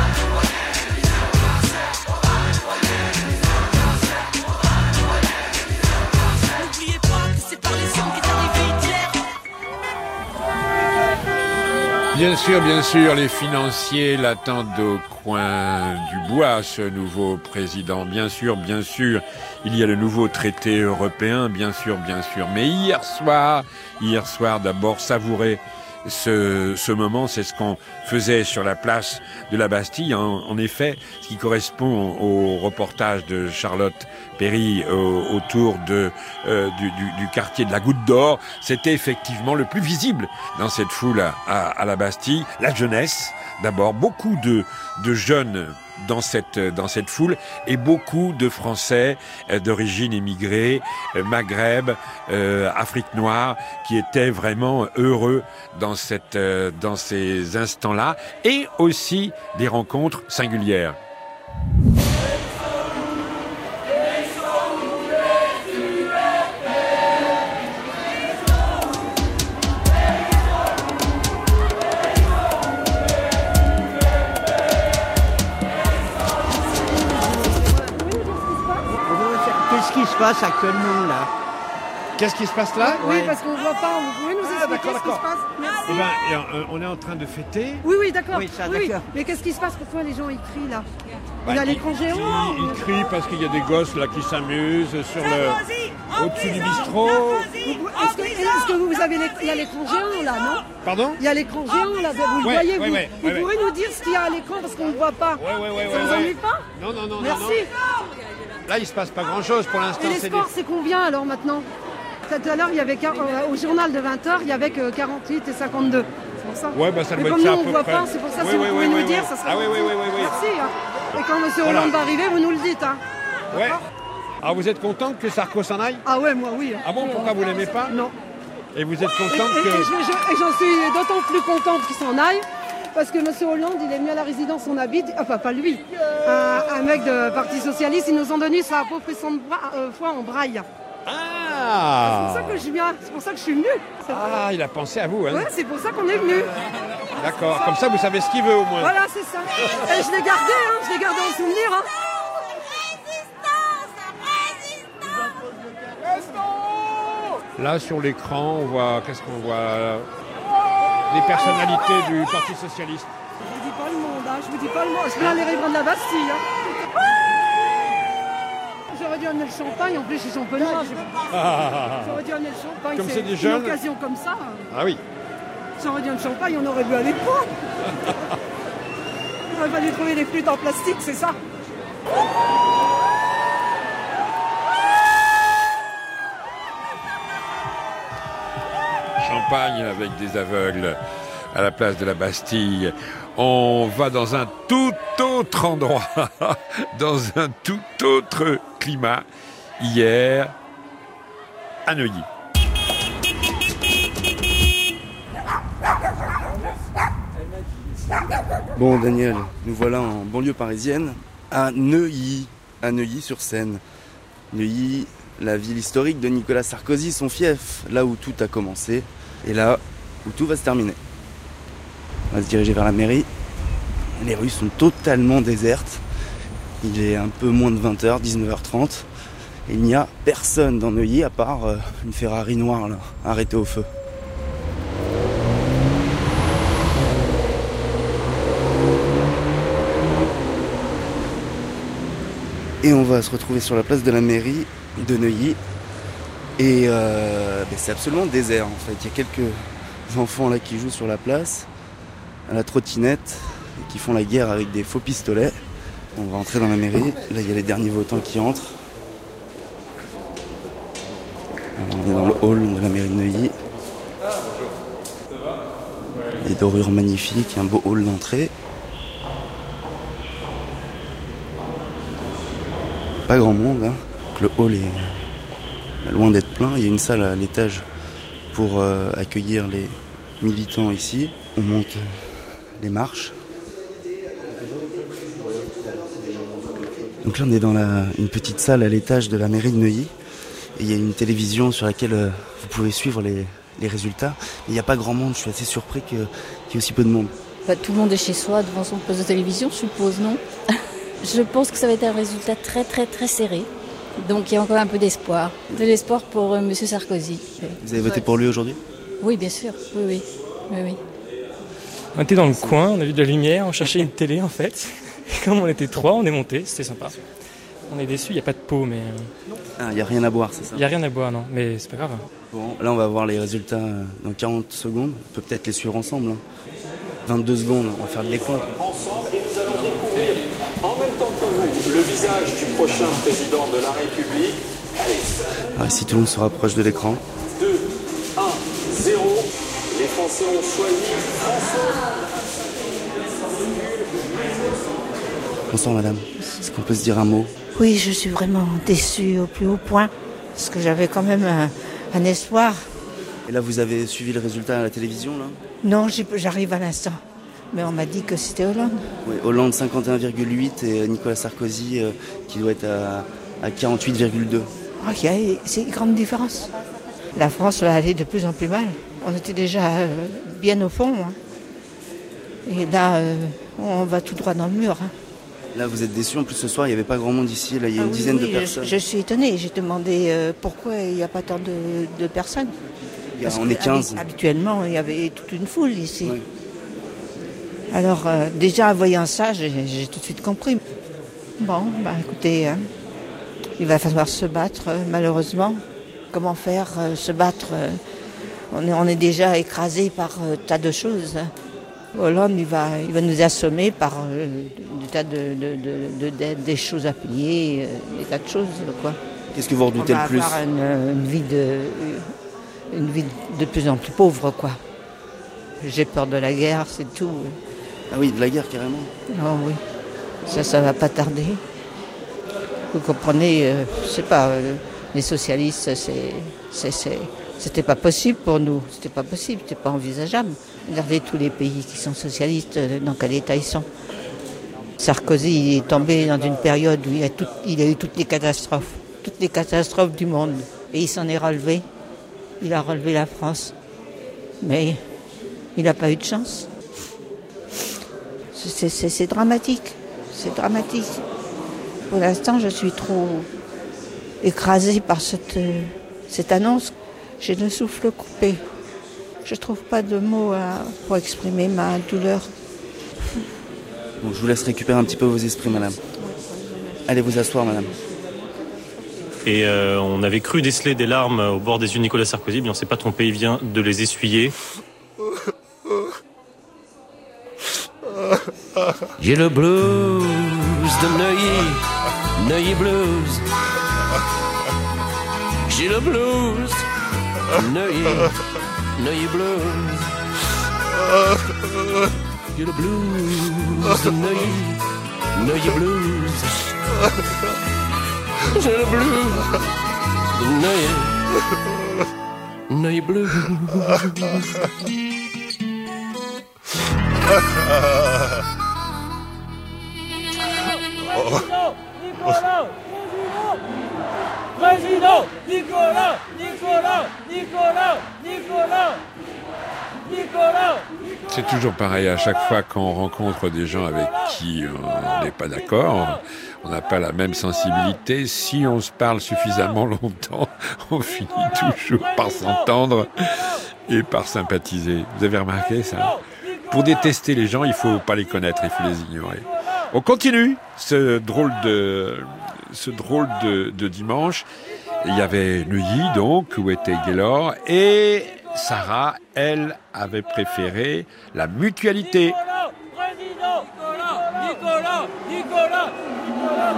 Speaker 7: N'oubliez pas que c'est par les urnes qu'est arrivé Hitler.
Speaker 2: Bien sûr, bien sûr, les financiers l'attendent au coin du bois, ce nouveau président. Bien sûr, bien sûr, il y a le nouveau traité européen, bien sûr, bien sûr. Mais hier soir, hier soir, d'abord, savourer ce, ce moment, c'est ce qu'on faisait sur la place de la Bastille. En, en effet, ce qui correspond au reportage de Charlotte Perry au, autour de, euh, du, du, du quartier de la Goutte d'Or, c'était effectivement le plus visible dans cette foule à, à, à la Bastille. La jeunesse, d'abord, beaucoup de, de jeunes dans cette, dans cette foule et beaucoup de Français euh, d'origine immigrée, euh, Maghreb, euh, Afrique noire, qui étaient vraiment heureux dans, cette, euh, dans ces instants-là, et aussi des rencontres singulières.
Speaker 8: Qu'est-ce qui se passe actuellement là?
Speaker 2: Qu'est-ce qui se passe là?
Speaker 11: Oui, oui, parce qu'on ne voit pas. Vous pouvez nous expliquer ce qui se passe? Merci.
Speaker 2: Eh ben, on est en train de fêter.
Speaker 11: Oui, oui, d'accord.
Speaker 8: Oui, ça,
Speaker 11: oui,
Speaker 8: d'accord.
Speaker 11: Mais qu'est-ce qui se passe? Pourquoi les gens ils crient là?
Speaker 2: Bah,
Speaker 11: Il y a
Speaker 2: ils-
Speaker 11: l'écran géant.
Speaker 2: Ils, ils crient parce qu'il y a des gosses là qui s'amusent sur le au-dessus du bistrot.
Speaker 11: Est-ce que, est-ce que vous avez l'éc- il y a l'écran géant là, non?
Speaker 2: Pardon?
Speaker 11: Il y a l'écran géant là, vous le
Speaker 2: Ouais,
Speaker 11: voyez,
Speaker 2: ouais,
Speaker 11: vous,
Speaker 2: ouais,
Speaker 11: vous
Speaker 2: ouais,
Speaker 11: pouvez
Speaker 2: ouais.
Speaker 11: nous dire ce qu'il y a à l'écran parce qu'on ne le voit pas.
Speaker 2: Ouais, ouais, ouais,
Speaker 11: Ça
Speaker 2: ouais,
Speaker 11: vous
Speaker 2: ouais.
Speaker 11: ennuie pas?
Speaker 2: Non, non, non,
Speaker 11: Merci.
Speaker 2: non, non. Là, il se passe pas grand-chose pour l'instant.
Speaker 11: Et les
Speaker 2: c'est des-
Speaker 11: scores, c'est combien alors maintenant? Tout à l'heure, il y avait quar- euh, au journal de vingt heures, il y avait que quarante-huit et cinquante-deux. C'est pour ça.
Speaker 2: Ouais, bah ça
Speaker 11: Mais
Speaker 2: doit
Speaker 11: comme
Speaker 2: être ça
Speaker 11: nous,
Speaker 2: à
Speaker 11: on
Speaker 2: peu
Speaker 11: ne voit
Speaker 2: près.
Speaker 11: pas, c'est pour ça,
Speaker 2: Oui,
Speaker 11: si
Speaker 2: oui,
Speaker 11: vous pouvez
Speaker 2: oui,
Speaker 11: nous
Speaker 2: oui,
Speaker 11: dire,
Speaker 2: oui.
Speaker 11: ça serait
Speaker 2: Ah oui, oui,
Speaker 11: gentil.
Speaker 2: oui, oui, oui.
Speaker 11: Merci. hein. Et quand M.
Speaker 2: Voilà.
Speaker 11: Hollande va arriver, vous nous le dites. Hein.
Speaker 2: Ouais. Alors vous êtes contente que Sarko s'en aille?
Speaker 11: Ah ouais, moi oui.
Speaker 2: Ah bon, pourquoi vous l'aimez pas?
Speaker 11: Non.
Speaker 2: Et vous êtes
Speaker 11: Et,
Speaker 2: contente
Speaker 11: et-
Speaker 2: que...
Speaker 11: et je- je- et j'en suis d'autant plus contente qu'il s'en aille, parce que M. Hollande, il est venu à la résidence où on habite, enfin pas lui, un, un mec de Parti Socialiste, ils nous ont donné sa profession de bra- euh, foi en braille.
Speaker 2: Ah
Speaker 11: C'est pour ça que je viens, c'est pour ça que je suis venue. C'est vrai.
Speaker 2: Ah, il a pensé à vous, hein?
Speaker 11: Ouais, c'est pour ça qu'on est venu.
Speaker 2: D'accord, comme ça vous savez ce qu'il veut au moins.
Speaker 11: Voilà, c'est ça. Et je l'ai gardé, hein, je l'ai gardé en souvenir. Hein.
Speaker 2: Là, sur l'écran, on voit... Qu'est-ce qu'on voit? Les personnalités du Parti Socialiste.
Speaker 11: Je vous dis pas le monde, hein, je vous dis pas le monde. Je viens les riverains de la Bastille. Hein. J'aurais dû amener le champagne, en plus je suis champenois. J'aurais dû amener le champagne.
Speaker 2: Comme c'est des
Speaker 11: une
Speaker 2: jeunes.
Speaker 11: occasion comme ça.
Speaker 2: Ah oui.
Speaker 11: J'aurais dû un champagne, on aurait bu avec moi. Il aurait fallu trouver des flûtes en plastique, c'est ça.
Speaker 2: Champagne avec des aveugles à la place de la Bastille. On va dans un tout autre endroit, dans un tout autre climat. Hier, à Neuilly.
Speaker 3: Bon Daniel, nous voilà en banlieue parisienne, à Neuilly, à Neuilly-sur-Seine. Neuilly, la ville historique de Nicolas Sarkozy, son fief, là où tout a commencé, et là où tout va se terminer. On va se diriger vers la mairie. Les rues sont totalement désertes. Il est un peu moins de vingt heures, dix-neuf heures trente. Et il n'y a personne dans Neuilly à part euh, une Ferrari noire là, arrêtée au feu. Et on va se retrouver sur la place de la mairie de Neuilly. Et euh, ben c'est absolument désert en fait. Il y a quelques enfants là qui jouent sur la place, à la trottinette, et qui font la guerre avec des faux pistolets. On va entrer dans la mairie. Là, il y a les derniers votants qui entrent. Alors, on est dans le hall de la mairie de Neuilly. Des dorures magnifiques, un beau hall d'entrée. Pas grand monde, hein. Le hall est loin d'être plein. Il y a une salle à l'étage pour euh, accueillir les militants ici. On monte les marches. Donc là on est dans la, une petite salle à l'étage de la mairie de Neuilly. Et il y a une télévision sur laquelle euh, vous pouvez suivre les, les résultats. Il n'y a pas grand monde, je suis assez surpris que, qu'il y ait aussi peu de monde.
Speaker 6: Bah, tout le monde est chez soi devant son poste de télévision, je suppose, non? Je pense que ça va être un résultat très très très serré. Donc il y a encore un peu d'espoir. De l'espoir pour euh, M. Sarkozy.
Speaker 3: Vous avez voté pour lui aujourd'hui?
Speaker 6: Oui, bien sûr. Oui, oui. oui, oui.
Speaker 9: On était dans le coin, on a vu de la lumière, on cherchait une télé en fait. Et comme on était trois, on est monté, c'était sympa. On est déçus, il n'y a pas de pot, mais...
Speaker 3: Ah, il n'y a rien à boire, c'est ça?
Speaker 9: Il n'y a rien à boire, non, mais c'est pas grave.
Speaker 3: Bon, là on va voir les résultats dans quarante secondes. On peut peut-être les suivre ensemble. Hein. vingt-deux secondes, on va faire le décompte.
Speaker 12: Ensemble, et nous allons découvrir, en même temps que vous, le visage du prochain président de la République. Allez.
Speaker 3: Alors ici, tout le monde se rapproche de l'écran.
Speaker 12: deux, un, zéro. Les Français ont choisi François.
Speaker 3: Bonsoir madame, est-ce qu'on peut se dire un mot?
Speaker 25: Oui, je suis vraiment déçue au plus haut point, parce que j'avais quand même un, un espoir.
Speaker 3: Et là, vous avez suivi le résultat à la télévision, là?
Speaker 25: Non, j'y- j'arrive à l'instant. Mais on m'a dit que c'était Hollande.
Speaker 3: Oui, Hollande cinquante et un virgule huit et Nicolas Sarkozy euh, qui doit être à, à quarante-huit virgule deux.
Speaker 25: Oh, il y a- c'est une grande différence. La France va aller de plus en plus mal. On était déjà euh, bien au fond. Hein. Et là, euh, on va tout droit dans le mur. Hein.
Speaker 3: Là, vous êtes déçus. En plus, ce soir, il n'y avait pas grand monde ici. Là, il y a
Speaker 25: Ah
Speaker 3: une
Speaker 25: oui,
Speaker 3: dizaine
Speaker 25: oui,
Speaker 3: de
Speaker 25: je-
Speaker 3: personnes.
Speaker 25: Je, suis étonnée. J'ai demandé euh, pourquoi il n'y a pas tant de, de personnes.
Speaker 3: Il y a-
Speaker 25: Parce
Speaker 3: on
Speaker 25: que
Speaker 3: est quinze.
Speaker 25: habi- Habituellement, il y avait toute une foule ici. Alors, euh, déjà, en voyant ça, j'ai j'ai tout de suite compris. Bon, bah écoutez, hein, il va falloir se battre, euh, malheureusement. Comment faire euh, se battre euh, on, est, on est déjà écrasé par euh, tas de choses. hein. Hollande, il va, il va nous assommer par euh, des tas de, de, de, de dettes, des choses à payer, euh, des tas de choses, quoi.
Speaker 3: Qu'est-ce que vous redoutez
Speaker 25: On va
Speaker 3: le plus?
Speaker 25: avoir une, une vie de, une vie de plus en plus pauvre, quoi. J'ai peur de la guerre, c'est tout.
Speaker 3: Ah oui, de la guerre, carrément.
Speaker 25: Oh oui. Ça, ça va pas tarder. Vous comprenez, euh, je sais pas, euh, les socialistes, c'est, c'est, c'est, c'était pas possible pour nous. C'était pas possible, c'était pas envisageable. Regardez tous les pays qui sont socialistes, dans quel état ils sont. Sarkozy, il est tombé dans une période où il a, tout, il a eu toutes les catastrophes, toutes les catastrophes du monde. Et il s'en est relevé. Il a relevé la France. Mais il n'a pas eu de chance. C'est, c'est, c'est dramatique. C'est dramatique. Pour l'instant, je suis trop écrasée par cette, cette annonce. J'ai le souffle coupé. Je ne trouve pas de mots à, pour exprimer ma douleur.
Speaker 3: Bon, je vous laisse récupérer un petit peu vos esprits, madame. Allez vous asseoir, madame.
Speaker 10: Et euh, on avait cru déceler des larmes au bord des yeux de Nicolas Sarkozy, mais on ne s'est pas trompé, il vient de les essuyer.
Speaker 23: J'ai le blues de Neuilly, Neuilly blues. J'ai le blues, Neuilly, Neuilly blues. J'ai le blues de Neuilly, Neuilly blues. J'ai le blues de Neuilly, Neuilly blues.
Speaker 7: Président, Nicolas, Nicolas, Nicolas, Nicolas, Nicolas.
Speaker 2: C'est toujours pareil, à chaque fois qu'on rencontre des gens avec qui on n'est pas d'accord, on n'a pas la même sensibilité. Si on se parle suffisamment longtemps, on finit toujours par s'entendre et par sympathiser. Vous avez remarqué ça ? Pour détester les gens, il ne faut pas les connaître, il faut les ignorer. On continue ce drôle de, ce drôle de, de dimanche. Il y avait Neuilly, donc, où était Gaylor, et Sarah, elle, avait préféré la mutualité.
Speaker 7: Président, Nicolas, Nicolas, Nicolas, Nicolas.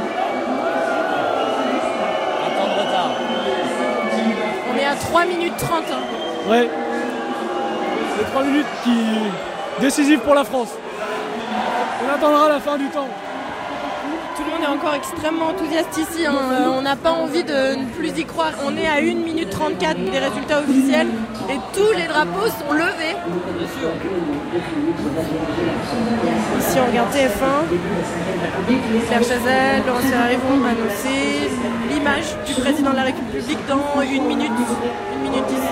Speaker 13: Un temps de retard.
Speaker 14: On est à trois minutes trente. Hein.
Speaker 1: Ouais. C'est trois minutes qui... décisives pour la France. On attendra la fin du temps.
Speaker 14: Tout le monde est encore extrêmement enthousiaste ici. Hein. Euh, on n'a pas envie de ne plus y croire. On est à une minute trente-quatre des résultats officiels et tous les drapeaux sont levés. Ici, on regarde T F un. Claire Chazal, Laurence Ferrari vont annoncer l'image du président de la République dans une minute, une minute dix.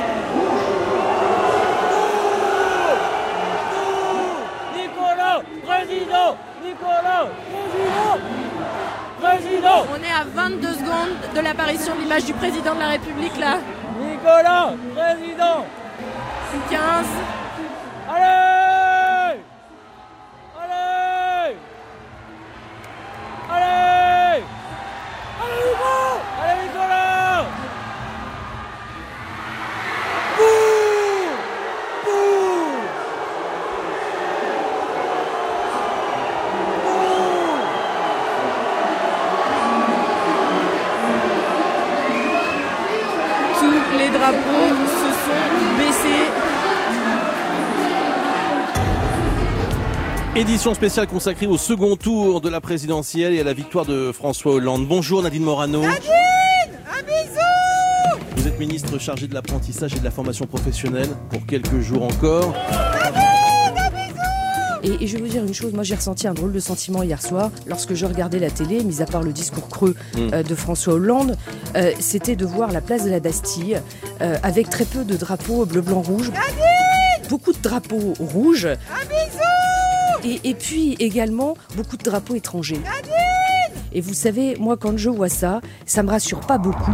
Speaker 7: Nicolas, président, Nicolas, président. Président.
Speaker 14: On est à vingt-deux secondes de l'apparition de l'image du président de la République là.
Speaker 7: Nicolas, président.
Speaker 14: quinze.
Speaker 7: Allez. Allez. Allez. Allez Hugo. Allez Nicolas. Bouh. Bouh.
Speaker 14: Les drapeaux se sont baissés.
Speaker 15: Édition spéciale consacrée au second tour de la présidentielle et à la victoire de François Hollande. Bonjour Nadine Morano.
Speaker 24: Nadine, un bisou.
Speaker 15: Vous êtes ministre chargé de l'apprentissage et de la formation professionnelle pour quelques jours encore.
Speaker 16: Et, et je vais vous dire une chose, moi j'ai ressenti un drôle de sentiment hier soir lorsque je regardais la télé, mis à part le discours creux mmh. euh, de François Hollande, euh, c'était de voir la place de la Bastille euh, avec très peu de drapeaux bleu, blanc, rouge.
Speaker 24: Nadine,
Speaker 16: beaucoup de drapeaux rouges.
Speaker 24: Un bisou.
Speaker 16: Et, et puis également beaucoup de drapeaux étrangers.
Speaker 24: Nadine.
Speaker 16: Et vous savez, moi quand je vois ça, ça me rassure pas beaucoup.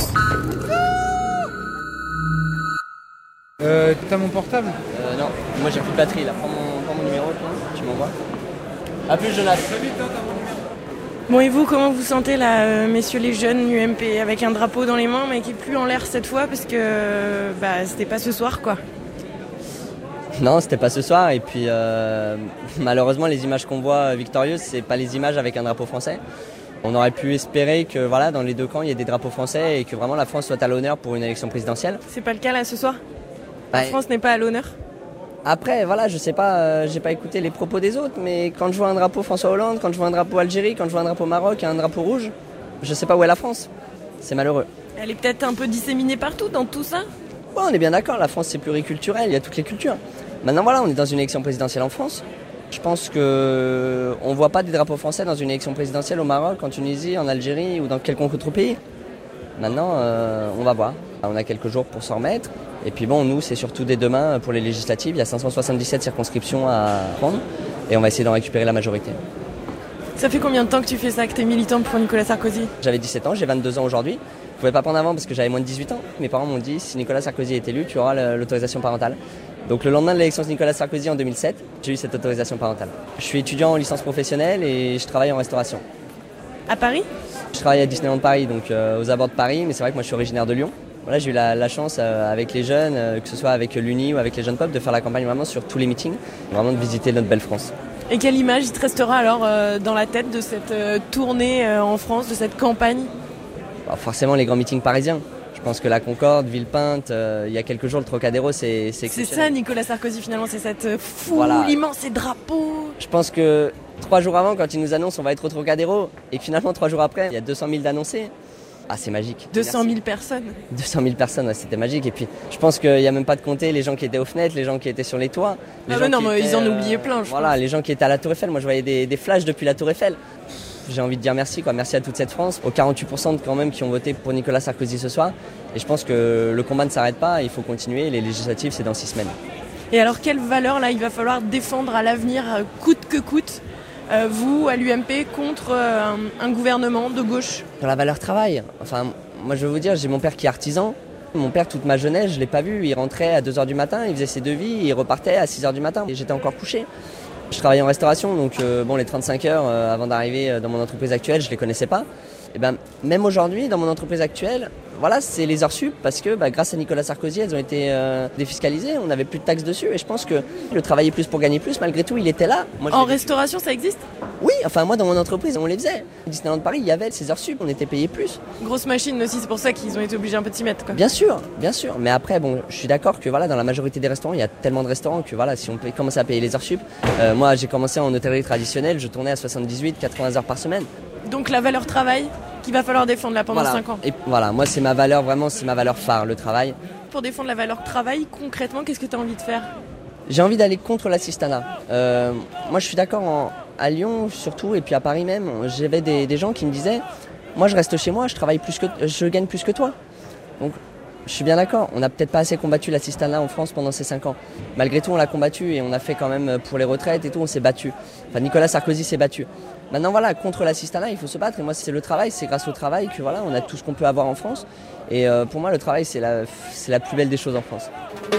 Speaker 1: Euh, t'as mon portable ?
Speaker 13: Euh, non, moi j'ai plus de batterie là. Prends mon, prends mon numéro, tu m'envoies. A plus, Jonas.
Speaker 14: Bon, et vous, comment vous sentez là, euh, messieurs les jeunes U M P, avec un drapeau dans les mains, mais qui est plus en l'air cette fois parce que euh, bah, c'était pas ce soir quoi.
Speaker 13: Non, c'était pas ce soir. Et puis euh, malheureusement, les images qu'on voit victorieuses, c'est pas les images avec un drapeau français. On aurait pu espérer que voilà, dans les deux camps, il y ait des drapeaux français et que vraiment la France soit à l'honneur pour une élection présidentielle.
Speaker 14: C'est pas le cas là ce soir ?
Speaker 13: Bah,
Speaker 14: La France n'est pas à l'honneur ?
Speaker 13: Après, voilà, je sais pas, euh, j'ai pas écouté les propos des autres, mais quand je vois un drapeau François Hollande, quand je vois un drapeau Algérie, quand je vois un drapeau Maroc et un drapeau rouge, je sais pas où est la France. C'est malheureux.
Speaker 14: Elle est peut-être un peu disséminée partout dans tout ça?
Speaker 13: Ouais, on est bien d'accord, la France c'est pluriculturel, il y a toutes les cultures. Maintenant voilà, on est dans une élection présidentielle en France. Je pense que on voit pas des drapeaux français dans une élection présidentielle au Maroc, en Tunisie, en Algérie ou dans quelconque autre pays. Maintenant, euh, on va voir. On a quelques jours pour s'en remettre. Et puis bon, nous, c'est surtout dès demain pour les législatives. Il y a cinq cent soixante-dix-sept circonscriptions à prendre et on va essayer d'en récupérer la majorité.
Speaker 14: Ça fait combien de temps que tu fais ça, que tu es militant pour Nicolas Sarkozy?
Speaker 13: J'avais dix-sept ans, j'ai vingt-deux ans aujourd'hui. Je pouvais pas prendre avant parce que j'avais moins de dix-huit ans. Mes parents m'ont dit, si Nicolas Sarkozy est élu, tu auras l'autorisation parentale. Donc le lendemain de l'élection de Nicolas Sarkozy en deux mille sept, j'ai eu cette autorisation parentale. Je suis étudiant en licence professionnelle et je travaille en restauration.
Speaker 14: À Paris?
Speaker 13: Je travaille à Disneyland Paris, donc euh, aux abords de Paris, mais c'est vrai que moi je suis originaire de Lyon. Voilà, j'ai eu la, la chance euh, avec les jeunes, euh, que ce soit avec l'Uni ou avec les jeunes pop, de faire la campagne vraiment sur tous les meetings, vraiment de visiter notre belle France.
Speaker 14: Et quelle image il te restera alors euh, dans la tête de cette euh, tournée euh, en France, de cette campagne?
Speaker 13: Bah, forcément les grands meetings parisiens. Je pense que la Concorde, Villepinte, euh, il y a quelques jours le Trocadéro, c'est
Speaker 14: C'est
Speaker 13: exceptionnel.
Speaker 14: ça Nicolas Sarkozy finalement, c'est cette foule
Speaker 13: Voilà.
Speaker 14: immense, ces drapeaux.
Speaker 13: Je pense que trois jours avant, quand ils nous annoncent on va être au Trocadéro, et que finalement trois jours après, il y a deux cent mille d'annoncés. Ah, c'est magique.
Speaker 14: deux cent mille personnes.
Speaker 13: deux cent mille personnes, ouais, c'était magique. Et puis, je pense qu'il n'y a même pas de compter les gens qui étaient aux fenêtres, les gens qui étaient sur les toits. Les
Speaker 14: Ah
Speaker 13: gens
Speaker 14: bah non,
Speaker 13: qui
Speaker 14: mais
Speaker 13: étaient,
Speaker 14: ils en
Speaker 13: euh,
Speaker 14: oubliaient plein, je
Speaker 13: Voilà, les gens qui étaient à la Tour Eiffel. Moi, je voyais des, des flashs depuis la Tour Eiffel. J'ai envie de dire merci, quoi. Merci à toute cette France, aux quarante-huit pour cent quand même qui ont voté pour Nicolas Sarkozy ce soir. Et je pense que le combat ne s'arrête pas, il faut continuer. Les législatives, c'est dans six semaines.
Speaker 14: Et alors, quelle valeur là il va falloir défendre à l'avenir, euh, coûte que coûte, euh, vous, à l'U M P, contre euh, un, un gouvernement de gauche?
Speaker 13: Sur la valeur travail, enfin, moi je vais vous dire, j'ai mon père qui est artisan. Mon père, toute ma jeunesse, je ne l'ai pas vu. Il rentrait à deux heures du matin, il faisait ses devis, il repartait à six heures du matin. Et j'étais encore couché. Je travaillais en restauration, donc euh, bon, les trente-cinq heures euh, avant d'arriver dans mon entreprise actuelle, je ne les connaissais pas. Et ben, même aujourd'hui, dans mon entreprise actuelle, voilà, c'est les heures sup, parce que bah, grâce à Nicolas Sarkozy, elles ont été euh, défiscalisées, on n'avait plus de taxes dessus. Et je pense que le travailler plus pour gagner plus, malgré tout, il était là. Moi,
Speaker 14: En restauration, ça existe?
Speaker 13: Oui, enfin moi, dans mon entreprise, on les faisait. Disneyland Paris, il y avait ces heures sup, on était payé plus.
Speaker 14: Grosse machine aussi, c'est pour ça qu'ils ont été obligés un peu de s'y mettre, quoi.
Speaker 13: Bien sûr, bien sûr. Mais après, bon, je suis d'accord que voilà, dans la majorité des restaurants, il y a tellement de restaurants que voilà, si on peut commencer à payer les heures sup. Euh, moi, j'ai commencé en hôtellerie traditionnelle, je tournais à soixante-dix-huit à quatre-vingts heures par semaine.
Speaker 14: Donc la valeur travail qu'il va falloir défendre là pendant
Speaker 13: Voilà.
Speaker 14: cinq ans.
Speaker 13: Et voilà, moi, c'est ma valeur, vraiment, c'est ma valeur phare, le travail.
Speaker 14: Pour défendre la valeur travail, concrètement, qu'est-ce que tu as envie de faire?
Speaker 13: J'ai envie d'aller contre l'assistanat. Euh, moi, je suis d'accord en- à Lyon surtout, et puis à Paris même. J'avais des, des gens qui me disaient, moi, je reste chez moi, je travaille plus que, je gagne plus que toi. Donc, je suis bien d'accord. On n'a peut-être pas assez combattu l'assistanat en France pendant ces cinq ans. Malgré tout, on l'a combattu et on a fait quand même pour les retraites et tout, on s'est battu. Enfin, Nicolas Sarkozy s'est battu. Maintenant, voilà, contre l'assistanat, il faut se battre. Et moi, c'est le travail, c'est grâce au travail que voilà, on a tout ce qu'on peut avoir en France. Et euh, pour moi, le travail, c'est la, c'est la plus belle des choses en France.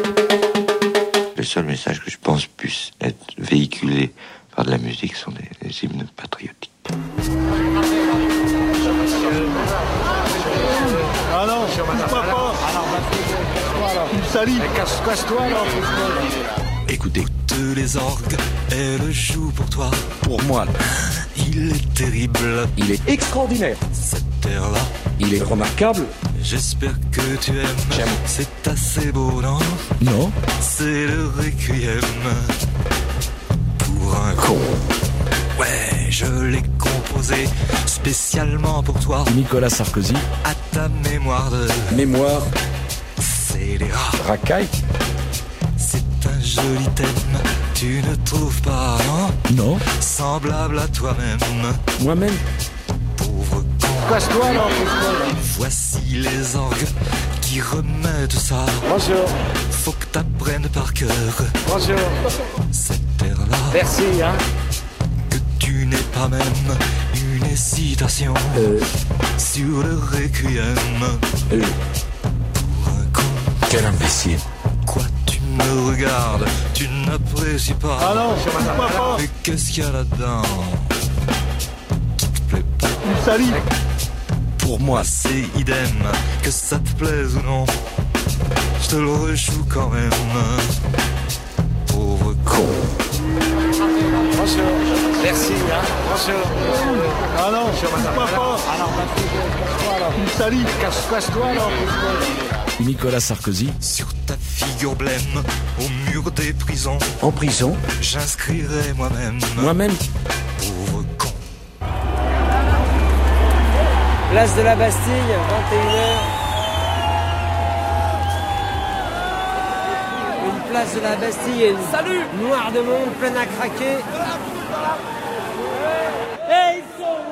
Speaker 17: Le seul message que je pense puisse être véhiculé par de la musique sont des, des hymnes patriotiques.
Speaker 18: Ah non, pourquoi pas? Il salit. Casse-toi là.
Speaker 20: Écoutez, tous les orgues, elle joue pour toi. Pour moi. Il est terrible.
Speaker 18: Il est extraordinaire.
Speaker 20: Cette terre-là.
Speaker 18: Il est remarquable.
Speaker 20: J'espère que tu aimes.
Speaker 18: J'aime.
Speaker 20: C'est assez beau, non?
Speaker 18: Non.
Speaker 20: C'est le requiem pour un con. Ouais, je l'ai composé spécialement pour toi.
Speaker 18: Nicolas Sarkozy.
Speaker 20: À ta mémoire de
Speaker 18: Mémoire.
Speaker 20: scélérat.
Speaker 18: Racaille.
Speaker 20: C'est un joli thème, tu ne trouves pas, non?
Speaker 18: Non.
Speaker 20: Semblable à toi-même.
Speaker 18: Moi-même.
Speaker 20: Pauvre con.
Speaker 18: Casse-toi là.
Speaker 20: Voici les orgues qui remettent ça.
Speaker 18: Bonjour.
Speaker 20: Faut que t'apprennes par cœur.
Speaker 18: Bonjour.
Speaker 20: Cette terre-là.
Speaker 18: Merci, hein.
Speaker 20: Que tu n'es pas même une hésitation.
Speaker 18: Euh.
Speaker 20: Sur le requiem.
Speaker 18: Euh.
Speaker 20: Pour un con.
Speaker 18: Quel imbécile.
Speaker 20: Quoi, tu me regardes, tu n'apprécies pas.
Speaker 18: Ah non, je m'attends pas.
Speaker 20: Mais qu'est-ce qu'il y a là-dedans qui te plaît pas?
Speaker 18: Il salit.
Speaker 20: Pour moi, c'est idem, que ça te plaise ou non. Je te le rejoue quand même. Pauvre con.
Speaker 18: Bonjour. Merci, hein. Bonjour. Ah non, je m'attends pas. Ah non, il salit. Casse-toi là.
Speaker 20: Nicolas Sarkozy.
Speaker 23: Sur ta figure blême, au mur des prisons,
Speaker 20: En prison.
Speaker 23: j'inscrirai moi-même.
Speaker 20: Moi-même.
Speaker 23: Pauvre con.
Speaker 4: Place de la Bastille, vingt et une heures. Une place de la Bastille et une Salut noire de monde, pleine à craquer. Hey,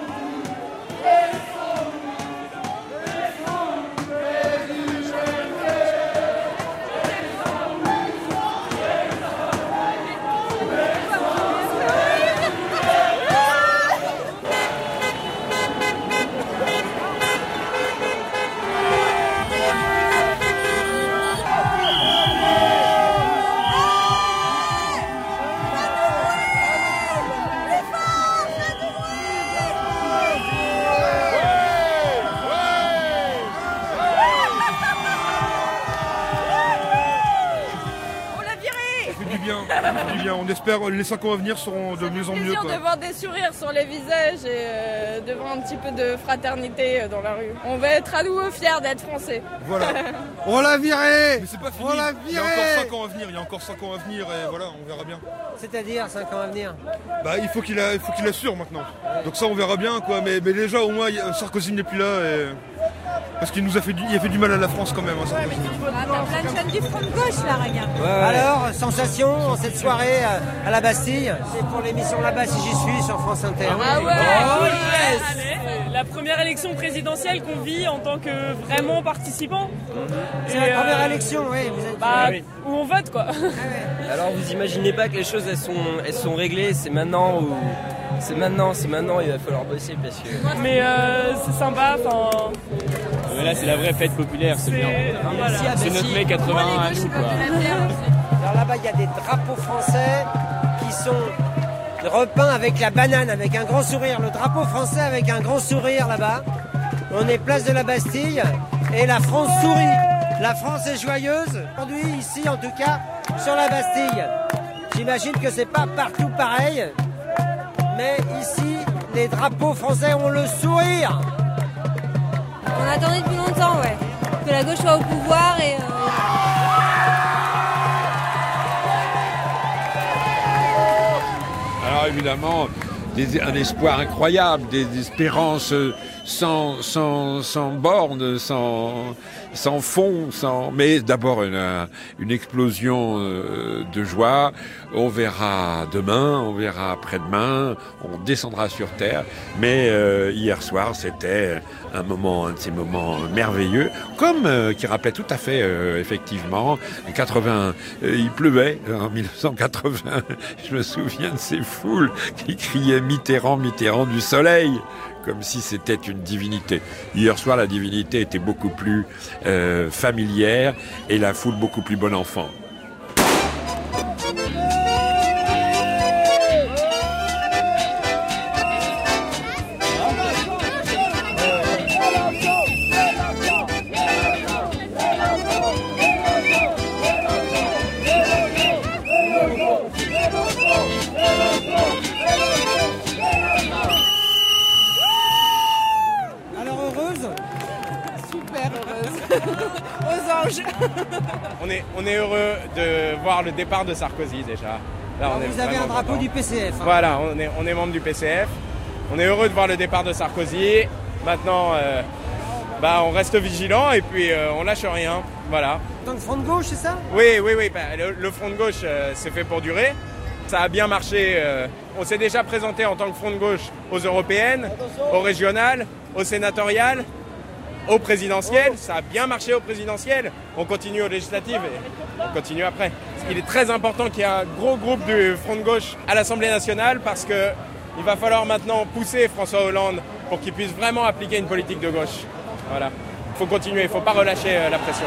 Speaker 5: du bien. On espère les cinq ans à venir seront de mieux en mieux.
Speaker 14: C'est de voir des sourires sur les visages et euh, de voir un petit peu de fraternité euh, dans la rue. On va être à nouveau fiers d'être français.
Speaker 5: Voilà.
Speaker 19: On l'a viré.
Speaker 5: Mais c'est pas fini.
Speaker 19: On l'a
Speaker 5: Il y a
Speaker 19: viré.
Speaker 5: encore cinq ans à venir. Il y a encore cinq ans à venir et voilà, on verra bien.
Speaker 4: C'est-à-dire cinq ans à venir.
Speaker 5: Bah il faut qu'il a, il faut qu'il assure maintenant. Donc ça on verra bien quoi. Mais, mais déjà au moins Sarkozy n'est plus là et... parce qu'il nous a fait du, il a fait du mal à la France quand même. Hein, Sarkozy.
Speaker 24: Ah, t'as plein de jeunes du front de gauche là, regarde.
Speaker 4: Ouais, ouais. Alors, sensation en cette soirée euh, à la Bastille. C'est pour l'émission Là-bas si j'y suis sur France Inter.
Speaker 14: Ah ouais,
Speaker 4: oh,
Speaker 14: yes.
Speaker 21: C'est la première élection présidentielle qu'on vit en tant que vraiment participant.
Speaker 4: C'est
Speaker 21: Et
Speaker 4: la première
Speaker 21: euh,
Speaker 4: élection, oui. Vous êtes...
Speaker 21: bah,
Speaker 4: oui.
Speaker 21: où on vote quoi.
Speaker 22: Alors vous imaginez pas que les choses elles sont, elles sont réglées, c'est maintenant ou c'est maintenant, c'est maintenant, il va falloir bosser parce que.
Speaker 21: Mais euh, c'est sympa, enfin.
Speaker 26: Mais là c'est la vraie fête populaire, c'est bien.
Speaker 21: Voilà.
Speaker 26: C'est notre mai quatre-vingt-un à nous quoi.
Speaker 4: Alors là-bas il y a des drapeaux français qui sont repeints avec la banane, avec un grand sourire. Le drapeau français avec un grand sourire là-bas. On est place de la Bastille et la France sourit. La France est joyeuse, aujourd'hui ici en tout cas, sur la Bastille. J'imagine que c'est pas partout pareil, mais ici, les drapeaux français ont le sourire.
Speaker 27: On attendait depuis longtemps, ouais, que la gauche soit au pouvoir et... Euh...
Speaker 2: Alors évidemment, des, un espoir incroyable, des, des espérances sans, sans, sans bornes, sans, sans fond, sans... mais d'abord une, une explosion de joie. On verra demain, on verra après-demain, on descendra sur Terre. Mais euh, hier soir, c'était un moment, un de ces moments merveilleux, comme euh, qui rappelait tout à fait, euh, effectivement, quatre-vingts, euh, il pleuvait en mille neuf cent quatre-vingts. Je me souviens de ces foules qui criaient Mitterrand, Mitterrand du soleil, comme si c'était une divinité. Hier soir, la divinité était beaucoup plus euh, familière et la foule beaucoup plus bon enfant.
Speaker 14: Aux anges.
Speaker 28: On est, on est heureux de voir le départ de Sarkozy déjà. Là,
Speaker 4: Alors
Speaker 28: on est
Speaker 4: vous avez un drapeau
Speaker 28: content.
Speaker 4: du P C F. Hein.
Speaker 28: Voilà, on est, on est membre du P C F. On est heureux de voir le départ de Sarkozy. Maintenant, euh, bah, on reste vigilant et puis euh, on lâche rien. Voilà.
Speaker 4: En tant que front de gauche, c'est ça?
Speaker 28: Oui, oui, oui. Bah, le, le front de gauche, euh, c'est fait pour durer. Ça a bien marché. Euh, on s'est déjà présenté en tant que front de gauche aux européennes, aux régionales, aux sénatoriales, au présidentiel. Ça a bien marché au présidentiel. On continue aux législatives et on continue après. Il est très important qu'il y ait un gros groupe du front de gauche à l'Assemblée nationale parce que il va falloir maintenant pousser François Hollande pour qu'il puisse vraiment appliquer une politique de gauche. Voilà. Il faut continuer, il ne faut pas relâcher la pression.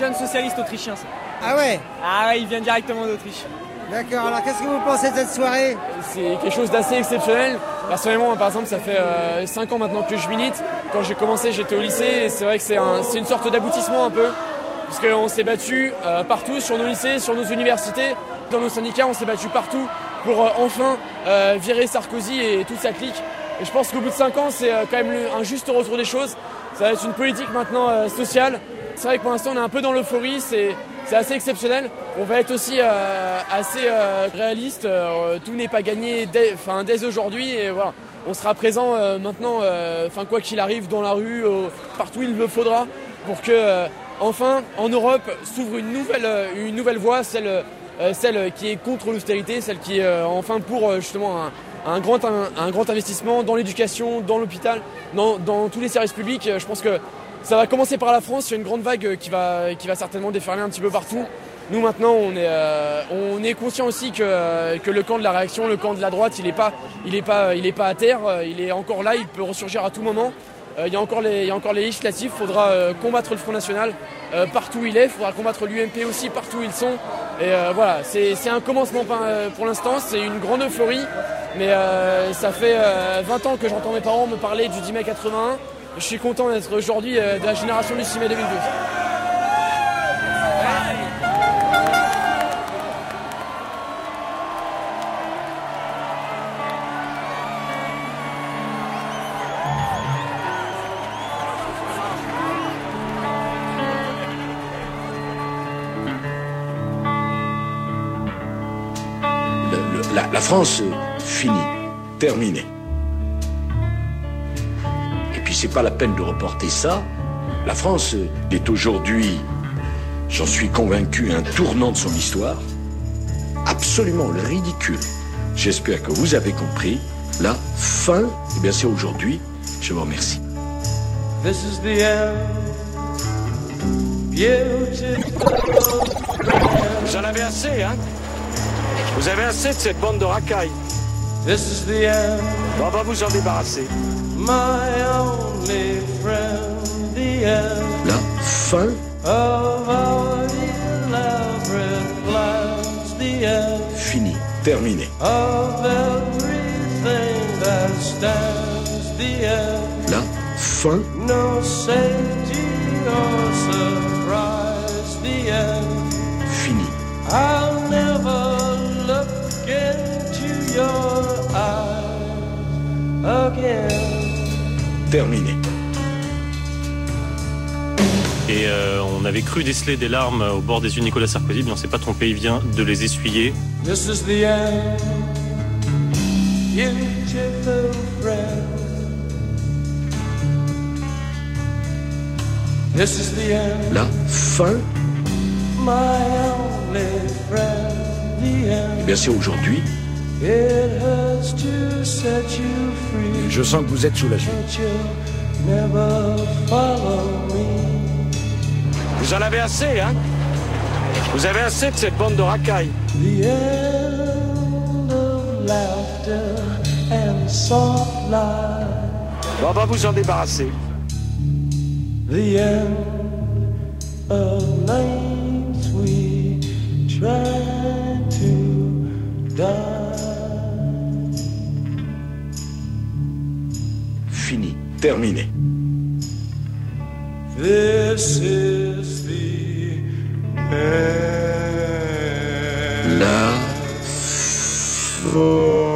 Speaker 21: jeune socialiste autrichien, ça.
Speaker 4: Ah ouais?
Speaker 21: Ah ouais, il vient directement d'Autriche.
Speaker 4: D'accord, alors qu'est-ce que vous pensez de cette soirée?
Speaker 21: C'est quelque chose d'assez exceptionnel. Personnellement, moi, par exemple, ça fait euh, cinq ans maintenant que je milite. Quand j'ai commencé, j'étais au lycée et c'est vrai que c'est un, c'est une sorte d'aboutissement un peu. Parce qu'on s'est battu euh, partout, sur nos lycées, sur nos universités, dans nos syndicats, on s'est battu partout pour euh, enfin euh, virer Sarkozy et toute sa clique. Et je pense qu'au bout de cinq ans, c'est euh, quand même le, un juste retour des choses. Ça va être une politique maintenant euh, sociale. C'est vrai que pour l'instant, on est un peu dans l'euphorie, c'est, c'est assez exceptionnel. On va être aussi euh, assez euh, réaliste. Euh, tout n'est pas gagné dès, enfin, dès aujourd'hui. Et voilà, on sera présent euh, maintenant, euh, enfin, quoi qu'il arrive, dans la rue, euh, partout où il le faudra, pour que, euh, enfin, en Europe, s'ouvre une nouvelle, une nouvelle voie, celle, euh, celle qui est contre l'austérité, celle qui est euh, enfin pour euh, justement un, un, grand, un, un grand investissement dans l'éducation, dans l'hôpital, dans, dans tous les services publics. Je pense que ça va commencer par la France, il y a une grande vague qui va, qui va certainement déferler un petit peu partout. Nous maintenant, on est, euh, on est conscient aussi que, que le camp de la réaction, le camp de la droite, il n'est pas, il est pas, il est pas à terre, il est encore là, il peut ressurgir à tout moment. Euh, il y a encore les, il y a encore les législatives, il faudra euh, combattre le Front National euh, partout où il est, il faudra combattre l'U M P aussi partout où ils sont. Et euh, voilà, c'est, c'est un commencement pour l'instant, c'est une grande euphorie, mais euh, ça fait euh, vingt ans que j'entends mes parents me parler du dix mai quatre-vingt-un. Je suis content d'être aujourd'hui euh, de la génération du six mai deux mille douze.
Speaker 3: La, la France, finie, terminée. Et puis c'est pas la peine de reporter ça. La France est aujourd'hui, j'en suis convaincu, un tournant de son histoire. Absolument ridicule. J'espère que vous avez compris. La fin, eh bien c'est aujourd'hui. Je vous remercie.
Speaker 6: This is the end. Beautiful.
Speaker 3: Vous en avez assez, hein? Vous avez assez de cette bande de racailles.
Speaker 6: This is the end.
Speaker 3: On va vous en débarrasser.
Speaker 6: My only friend, the end.
Speaker 3: La fin.
Speaker 6: Of our elaborate plans, the end.
Speaker 3: Fini, terminé.
Speaker 6: Of everything that stands, the end.
Speaker 3: La fin.
Speaker 6: No safety or surprise, the end.
Speaker 3: Fini.
Speaker 6: I'll never look into your eyes again.
Speaker 3: Terminé.
Speaker 10: Et euh, on avait cru déceler des larmes au bord des yeux de Nicolas Sarkozy, mais on ne s'est pas trompé, il vient de les essuyer.
Speaker 6: This is the end, beautiful friend. This is the end.
Speaker 3: La fin.
Speaker 6: My only friend, the end.
Speaker 3: Eh bien c'est aujourd'hui.
Speaker 6: It has to set you free.
Speaker 3: Je sens que vous êtes soulagé.
Speaker 6: Never follow me.
Speaker 3: Vous en avez assez, hein? Vous avez assez de cette bande de racailles.
Speaker 6: The end of laughter and soft light.
Speaker 3: On va vous en débarrasser.
Speaker 6: The end of nights we try to die.
Speaker 3: Fini, terminé.
Speaker 6: This is the end.
Speaker 3: La fin.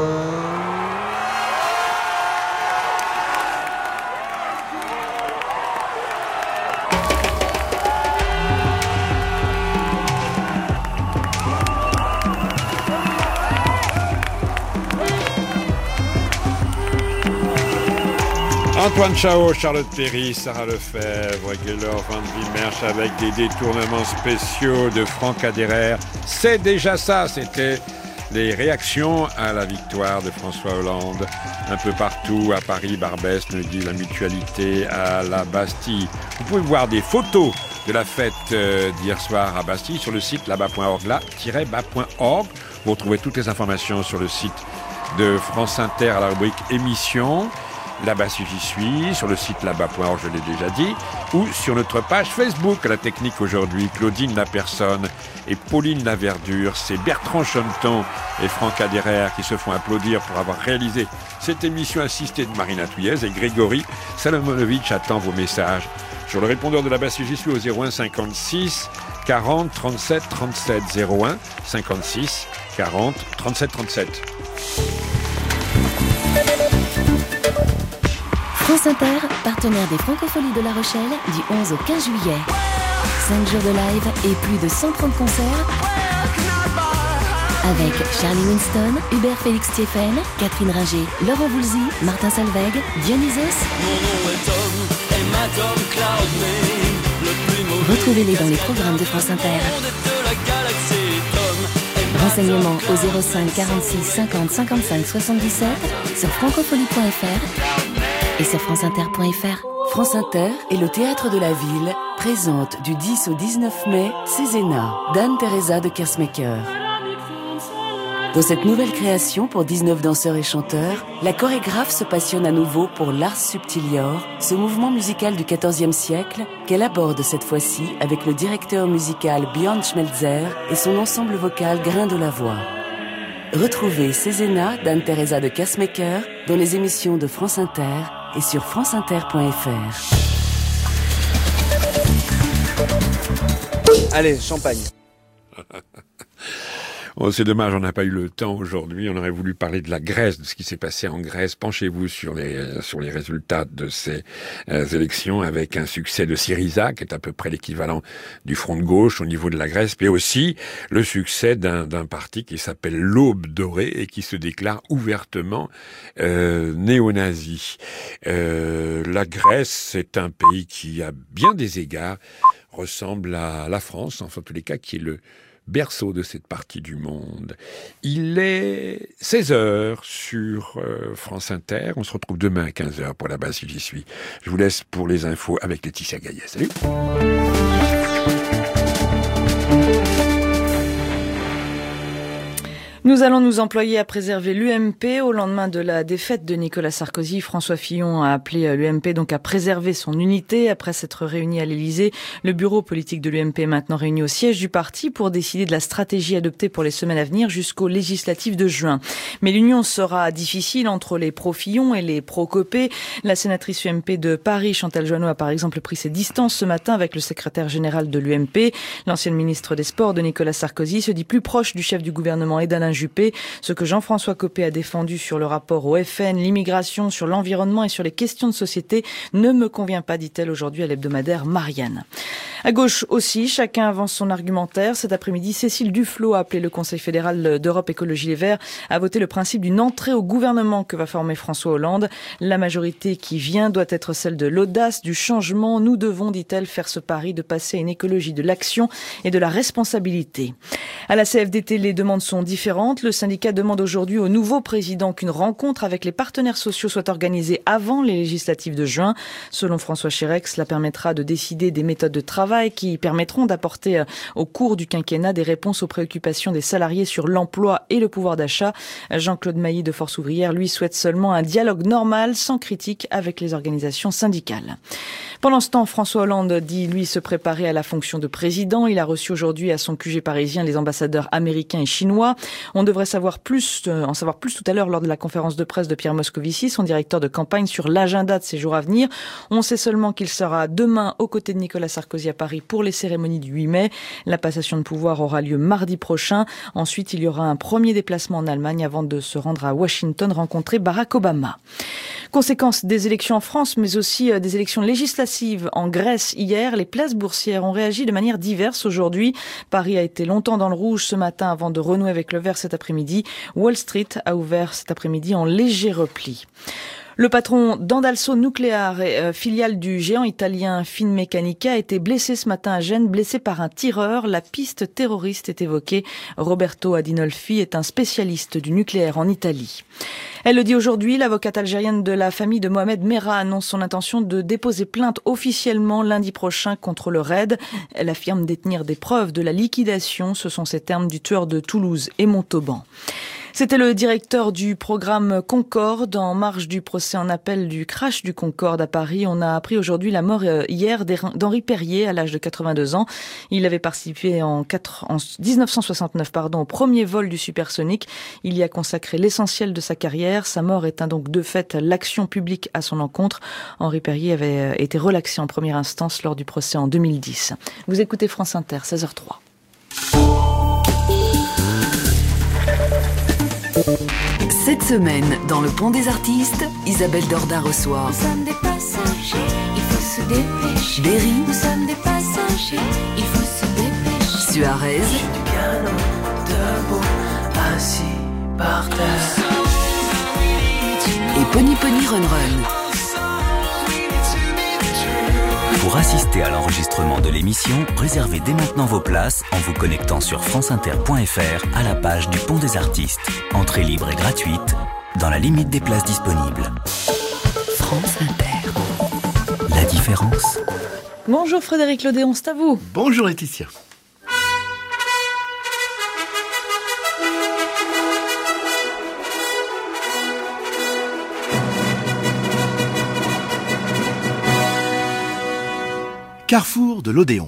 Speaker 2: Antoine Chao, Charlotte Perry, Sarah Lefebvre, Gaylor Van Wimmersch avec des détournements spéciaux de Franck Aderer. C'est déjà ça, c'était les réactions à la victoire de François Hollande. Un peu partout, à Paris, Barbès, Neuilly, la Mutualité, à la Bastille. Vous pouvez voir des photos de la fête d'hier soir à Bastille sur le site là bas point org, là tiret bas point org. Vous retrouvez toutes les informations sur le site de France Inter à la rubrique émissions. Là-bas si j'y suis, sur le site là-bas point org, je l'ai déjà dit, ou sur notre page Facebook. La technique aujourd'hui, Claudine Lapersonne et Pauline Laverdure. C'est Bertrand Chanton et Franck Aderer qui se font applaudir pour avoir réalisé cette émission assistée de Marina Touillez, et Grégory Salomonovitch attend vos messages sur le répondeur de la base si j'y suis au zéro un cinquante-six quarante trente-sept trente-sept. zéro un cinquante-six quarante trente-sept trente-sept.
Speaker 7: France Inter, partenaire des Francopholies de La Rochelle, du onze au quinze juillet. cinq jours de live et plus de cent trente concerts. Avec Charlie Winston, Hubert Félix Stéphane, Catherine Ringer, Laurent Voulzy, Martin Salveg, Dionysos. Retrouvez-les dans les programmes de France Inter. Renseignements au zéro cinq quarante-six cinquante cinquante-cinq soixante-dix-sept sur francofolie point f r et sur franceinter point f r.
Speaker 8: France Inter et le Théâtre de la Ville présentent du dix au dix-neuf mai Cézanne d'Anne-Theresa de Kersmaker. Dans cette nouvelle création pour dix-neuf danseurs et chanteurs, la chorégraphe se passionne à nouveau pour l'ars subtilior, ce mouvement musical du quatorzième siècle qu'elle aborde cette fois-ci avec le directeur musical Björn Schmelzer et son ensemble vocal Grain de la Voix. Retrouvez Cézanne d'Anne-Theresa de Kersmaker dans les émissions de France Inter et sur franceinter point f r.
Speaker 9: Allez, champagne.
Speaker 2: Oh, c'est dommage, on n'a pas eu le temps aujourd'hui. On aurait voulu parler de la Grèce, de ce qui s'est passé en Grèce. Penchez-vous sur les sur les résultats de ces euh, élections, avec un succès de Syriza, qui est à peu près l'équivalent du Front de gauche au niveau de la Grèce, mais aussi le succès d'un d'un parti qui s'appelle l'Aube dorée et qui se déclare ouvertement euh, néo-nazi. Euh, la Grèce, c'est un pays qui, à bien des égards, ressemble à la France, enfin, en tous les cas, qui est le berceau de cette partie du monde. Il est seize heures sur euh, France Inter. On se retrouve demain à quinze heures pour la base si j'y suis. Je vous laisse pour les infos avec Laetitia Gaillet. Salut.
Speaker 11: Nous allons nous employer à préserver l'U M P. Au lendemain de la défaite de Nicolas Sarkozy, François Fillon a appelé l'U M P donc à préserver son unité. Après s'être réuni à l'Élysée, le bureau politique de l'U M P est maintenant réuni au siège du parti pour décider de la stratégie adoptée pour les semaines à venir jusqu'aux législatives de juin. Mais l'union sera difficile entre les pro-Fillon et les pro-Copé. La sénatrice U M P de Paris, Chantal Joanneau, a par exemple pris ses distances ce matin avec le secrétaire général de l'U M P. L'ancienne ministre des Sports de Nicolas Sarkozy se dit plus proche du chef du gouvernement et d'Alain Juppé. Ce que Jean-François Copé a défendu sur le rapport au F N, l'immigration, sur l'environnement et sur les questions de société ne me convient pas, dit-elle aujourd'hui à l'hebdomadaire Marianne. À gauche aussi, chacun avance son argumentaire. Cet après-midi, Cécile Duflot a appelé le Conseil fédéral d'Europe Écologie Les Verts à voter le principe d'une entrée au gouvernement que va former François Hollande. La majorité qui vient doit être celle de l'audace, du changement. Nous devons, dit-elle, faire ce pari de passer à une écologie de l'action et de la responsabilité. À la C F D T, les demandes sont différentes. Le syndicat demande aujourd'hui au nouveau président qu'une rencontre avec les partenaires sociaux soit organisée avant les législatives de juin. Selon François Chérec, cela permettra de décider des méthodes de travail qui permettront d'apporter au cours du quinquennat des réponses aux préoccupations des salariés sur l'emploi et le pouvoir d'achat. Jean-Claude Mailly de Force ouvrière, lui, souhaite seulement un dialogue normal, sans critique, avec les organisations syndicales. Pendant ce temps, François Hollande dit, lui, se préparer à la fonction de président. Il a reçu aujourd'hui à son Q G parisien les ambassadeurs américains et chinois. On devrait savoir plus, euh, en savoir plus tout à l'heure lors de la conférence de presse de Pierre Moscovici, son directeur de campagne, sur l'agenda de ses jours à venir. On sait seulement qu'il sera demain aux côtés de Nicolas Sarkozy à Paris pour les cérémonies du huit mai. La passation de pouvoir aura lieu mardi prochain. Ensuite, il y aura un premier déplacement en Allemagne avant de se rendre à Washington rencontrer Barack Obama. Conséquence des élections en France, mais aussi des élections législatives en Grèce hier, les places boursières ont réagi de manière diverse aujourd'hui. Paris a été longtemps dans le rouge ce matin avant de renouer avec le vert cet après-midi. Wall Street a ouvert cet après-midi en léger repli. Le patron d'Andalso Nuclear, euh, filiale du géant italien Finmeccanica, a été blessé ce matin à Gênes, blessé par un tireur. La piste terroriste est évoquée. Roberto Adinolfi est un spécialiste du nucléaire en Italie. Elle le dit aujourd'hui, l'avocate algérienne de la famille de Mohamed Merah annonce son intention de déposer plainte officiellement lundi prochain contre le raid. Elle affirme détenir des preuves de la liquidation, ce sont ces termes, du tueur de Toulouse et Montauban. C'était le directeur du programme Concorde en marge du procès en appel du crash du Concorde à Paris. On a appris aujourd'hui la mort hier d'Henri Perrier à l'âge de quatre-vingt-deux ans. Il avait participé en, quatre, en dix-neuf cent soixante-neuf pardon, au premier vol du supersonique. Il y a consacré l'essentiel de sa carrière. Sa mort éteint donc de fait l'action publique à son encontre. Henri Perrier avait été relaxé en première instance lors du procès en deux mille dix. Vous écoutez France Inter, seize heures trois.
Speaker 8: Cette semaine, dans le Pont des Artistes, Isabelle Dordain reçoit
Speaker 6: Nous sommes des passagers, il faut se dépêcher.
Speaker 8: Berry.
Speaker 6: Nous sommes des passagers, il faut se dépêcher.
Speaker 8: Suarez.
Speaker 6: Du piano, debout, assis par terre.
Speaker 8: Et Pony Pony Run Run.
Speaker 1: Pour assister à l'enregistrement de l'émission, réservez dès maintenant vos places en vous connectant sur franceinter point f r à la page du Pont des Artistes. Entrée libre et gratuite, dans la limite des places disponibles.
Speaker 8: France Inter.
Speaker 1: La différence.
Speaker 11: Bonjour Frédéric Lodéon, c'est à vous.
Speaker 9: Bonjour Laetitia. Carrefour de l'Odéon.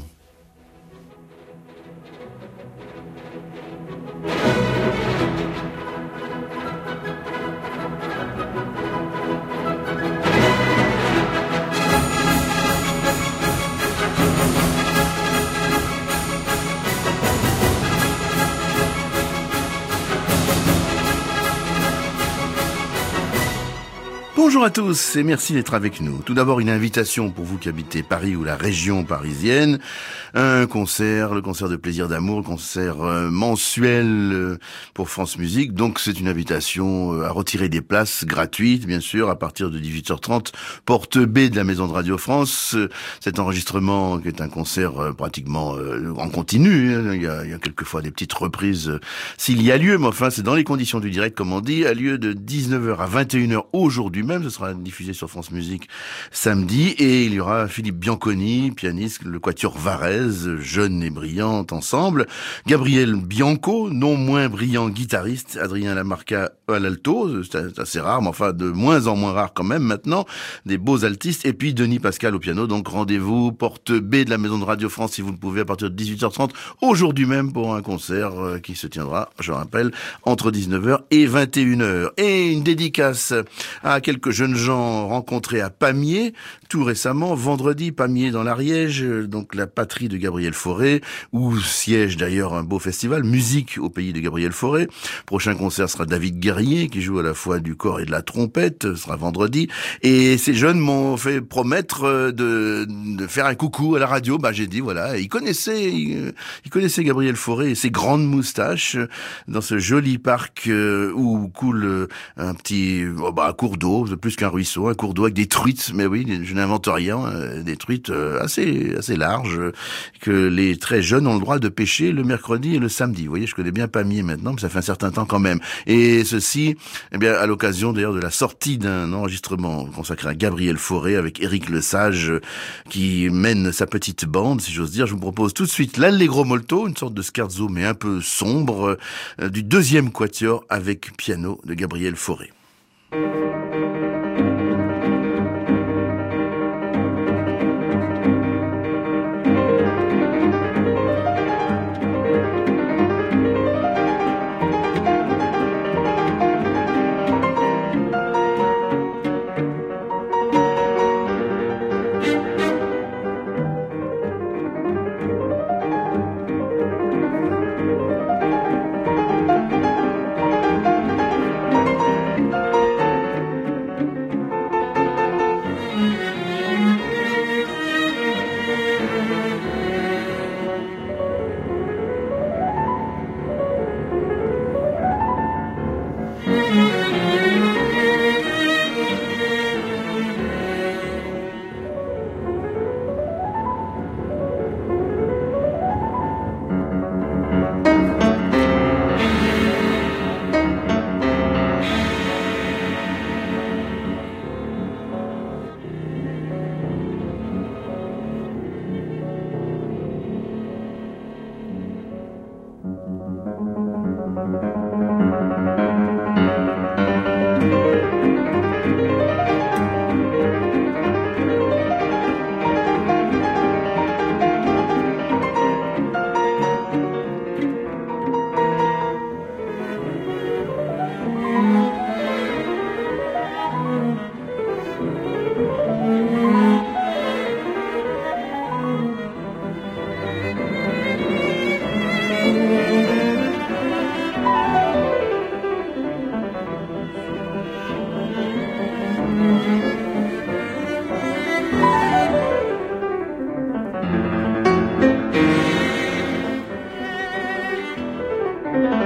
Speaker 9: Bonjour à tous et merci d'être avec nous. Tout d'abord, une invitation pour vous qui habitez Paris ou la région parisienne. Un concert, le concert de Plaisir d'amour, le concert euh, mensuel euh, pour France Musique. Donc c'est une invitation euh, à retirer des places gratuites, bien sûr, à partir de dix-huit heures trente, porte B de la Maison de Radio France. Euh, cet enregistrement qui est un concert euh, pratiquement euh, en continu. Hein. Il y a, il y a quelquefois des petites reprises euh, s'il y a lieu, mais enfin c'est dans les conditions du direct, comme on dit, a lieu de dix-neuf heures à vingt et une heures aujourd'hui même. Ce sera diffusé sur France Musique samedi et il y aura Philippe Bianconi, pianiste, le quatuor Varese, jeune et brillante ensemble, Gabriel Bianco, non moins brillant guitariste, Adrien Lamarca à l'alto, c'est assez rare, mais enfin de moins en moins rare quand même maintenant, des beaux altistes, et puis Denis Pascal au piano. Donc rendez-vous porte B de la Maison de Radio France si vous le pouvez à partir de dix-huit heures trente aujourd'hui même pour un concert qui se tiendra, je rappelle, entre dix-neuf heures et vingt et une heures. Et une dédicace à quelques jeunes gens rencontrés à Pamiers tout récemment, vendredi, Pamiers dans l'Ariège, donc la patrie de Gabriel Fauré, où siège d'ailleurs un beau festival, musique au pays de Gabriel Fauré. Prochain concert sera David Guerrier, qui joue à la fois du cor et de la trompette, ce sera vendredi. Et ces jeunes m'ont fait promettre de, de faire un coucou à la radio. Bah j'ai dit voilà, ils connaissaient, ils, ils connaissaient Gabriel Fauré et ses grandes moustaches dans ce joli parc où coule un petit, oh bah un cours d'eau, plus qu'un ruisseau, un cours d'eau avec des truites, mais oui, je n'invente rien, des truites assez assez larges que les très jeunes ont le droit de pêcher le mercredi et le samedi. Vous voyez, je connais bien Pamiers maintenant, mais ça fait un certain temps quand même. Et ceci, eh bien, à l'occasion d'ailleurs de la sortie d'un enregistrement consacré à Gabriel Fauré avec Éric Lesage qui mène sa petite bande, si j'ose dire. Je vous propose tout de suite l'Allegro Molto, une sorte de scherzo mais un peu sombre, euh, du deuxième quatuor avec piano de Gabriel Fauré. Thank you.
Speaker 6: Thank you.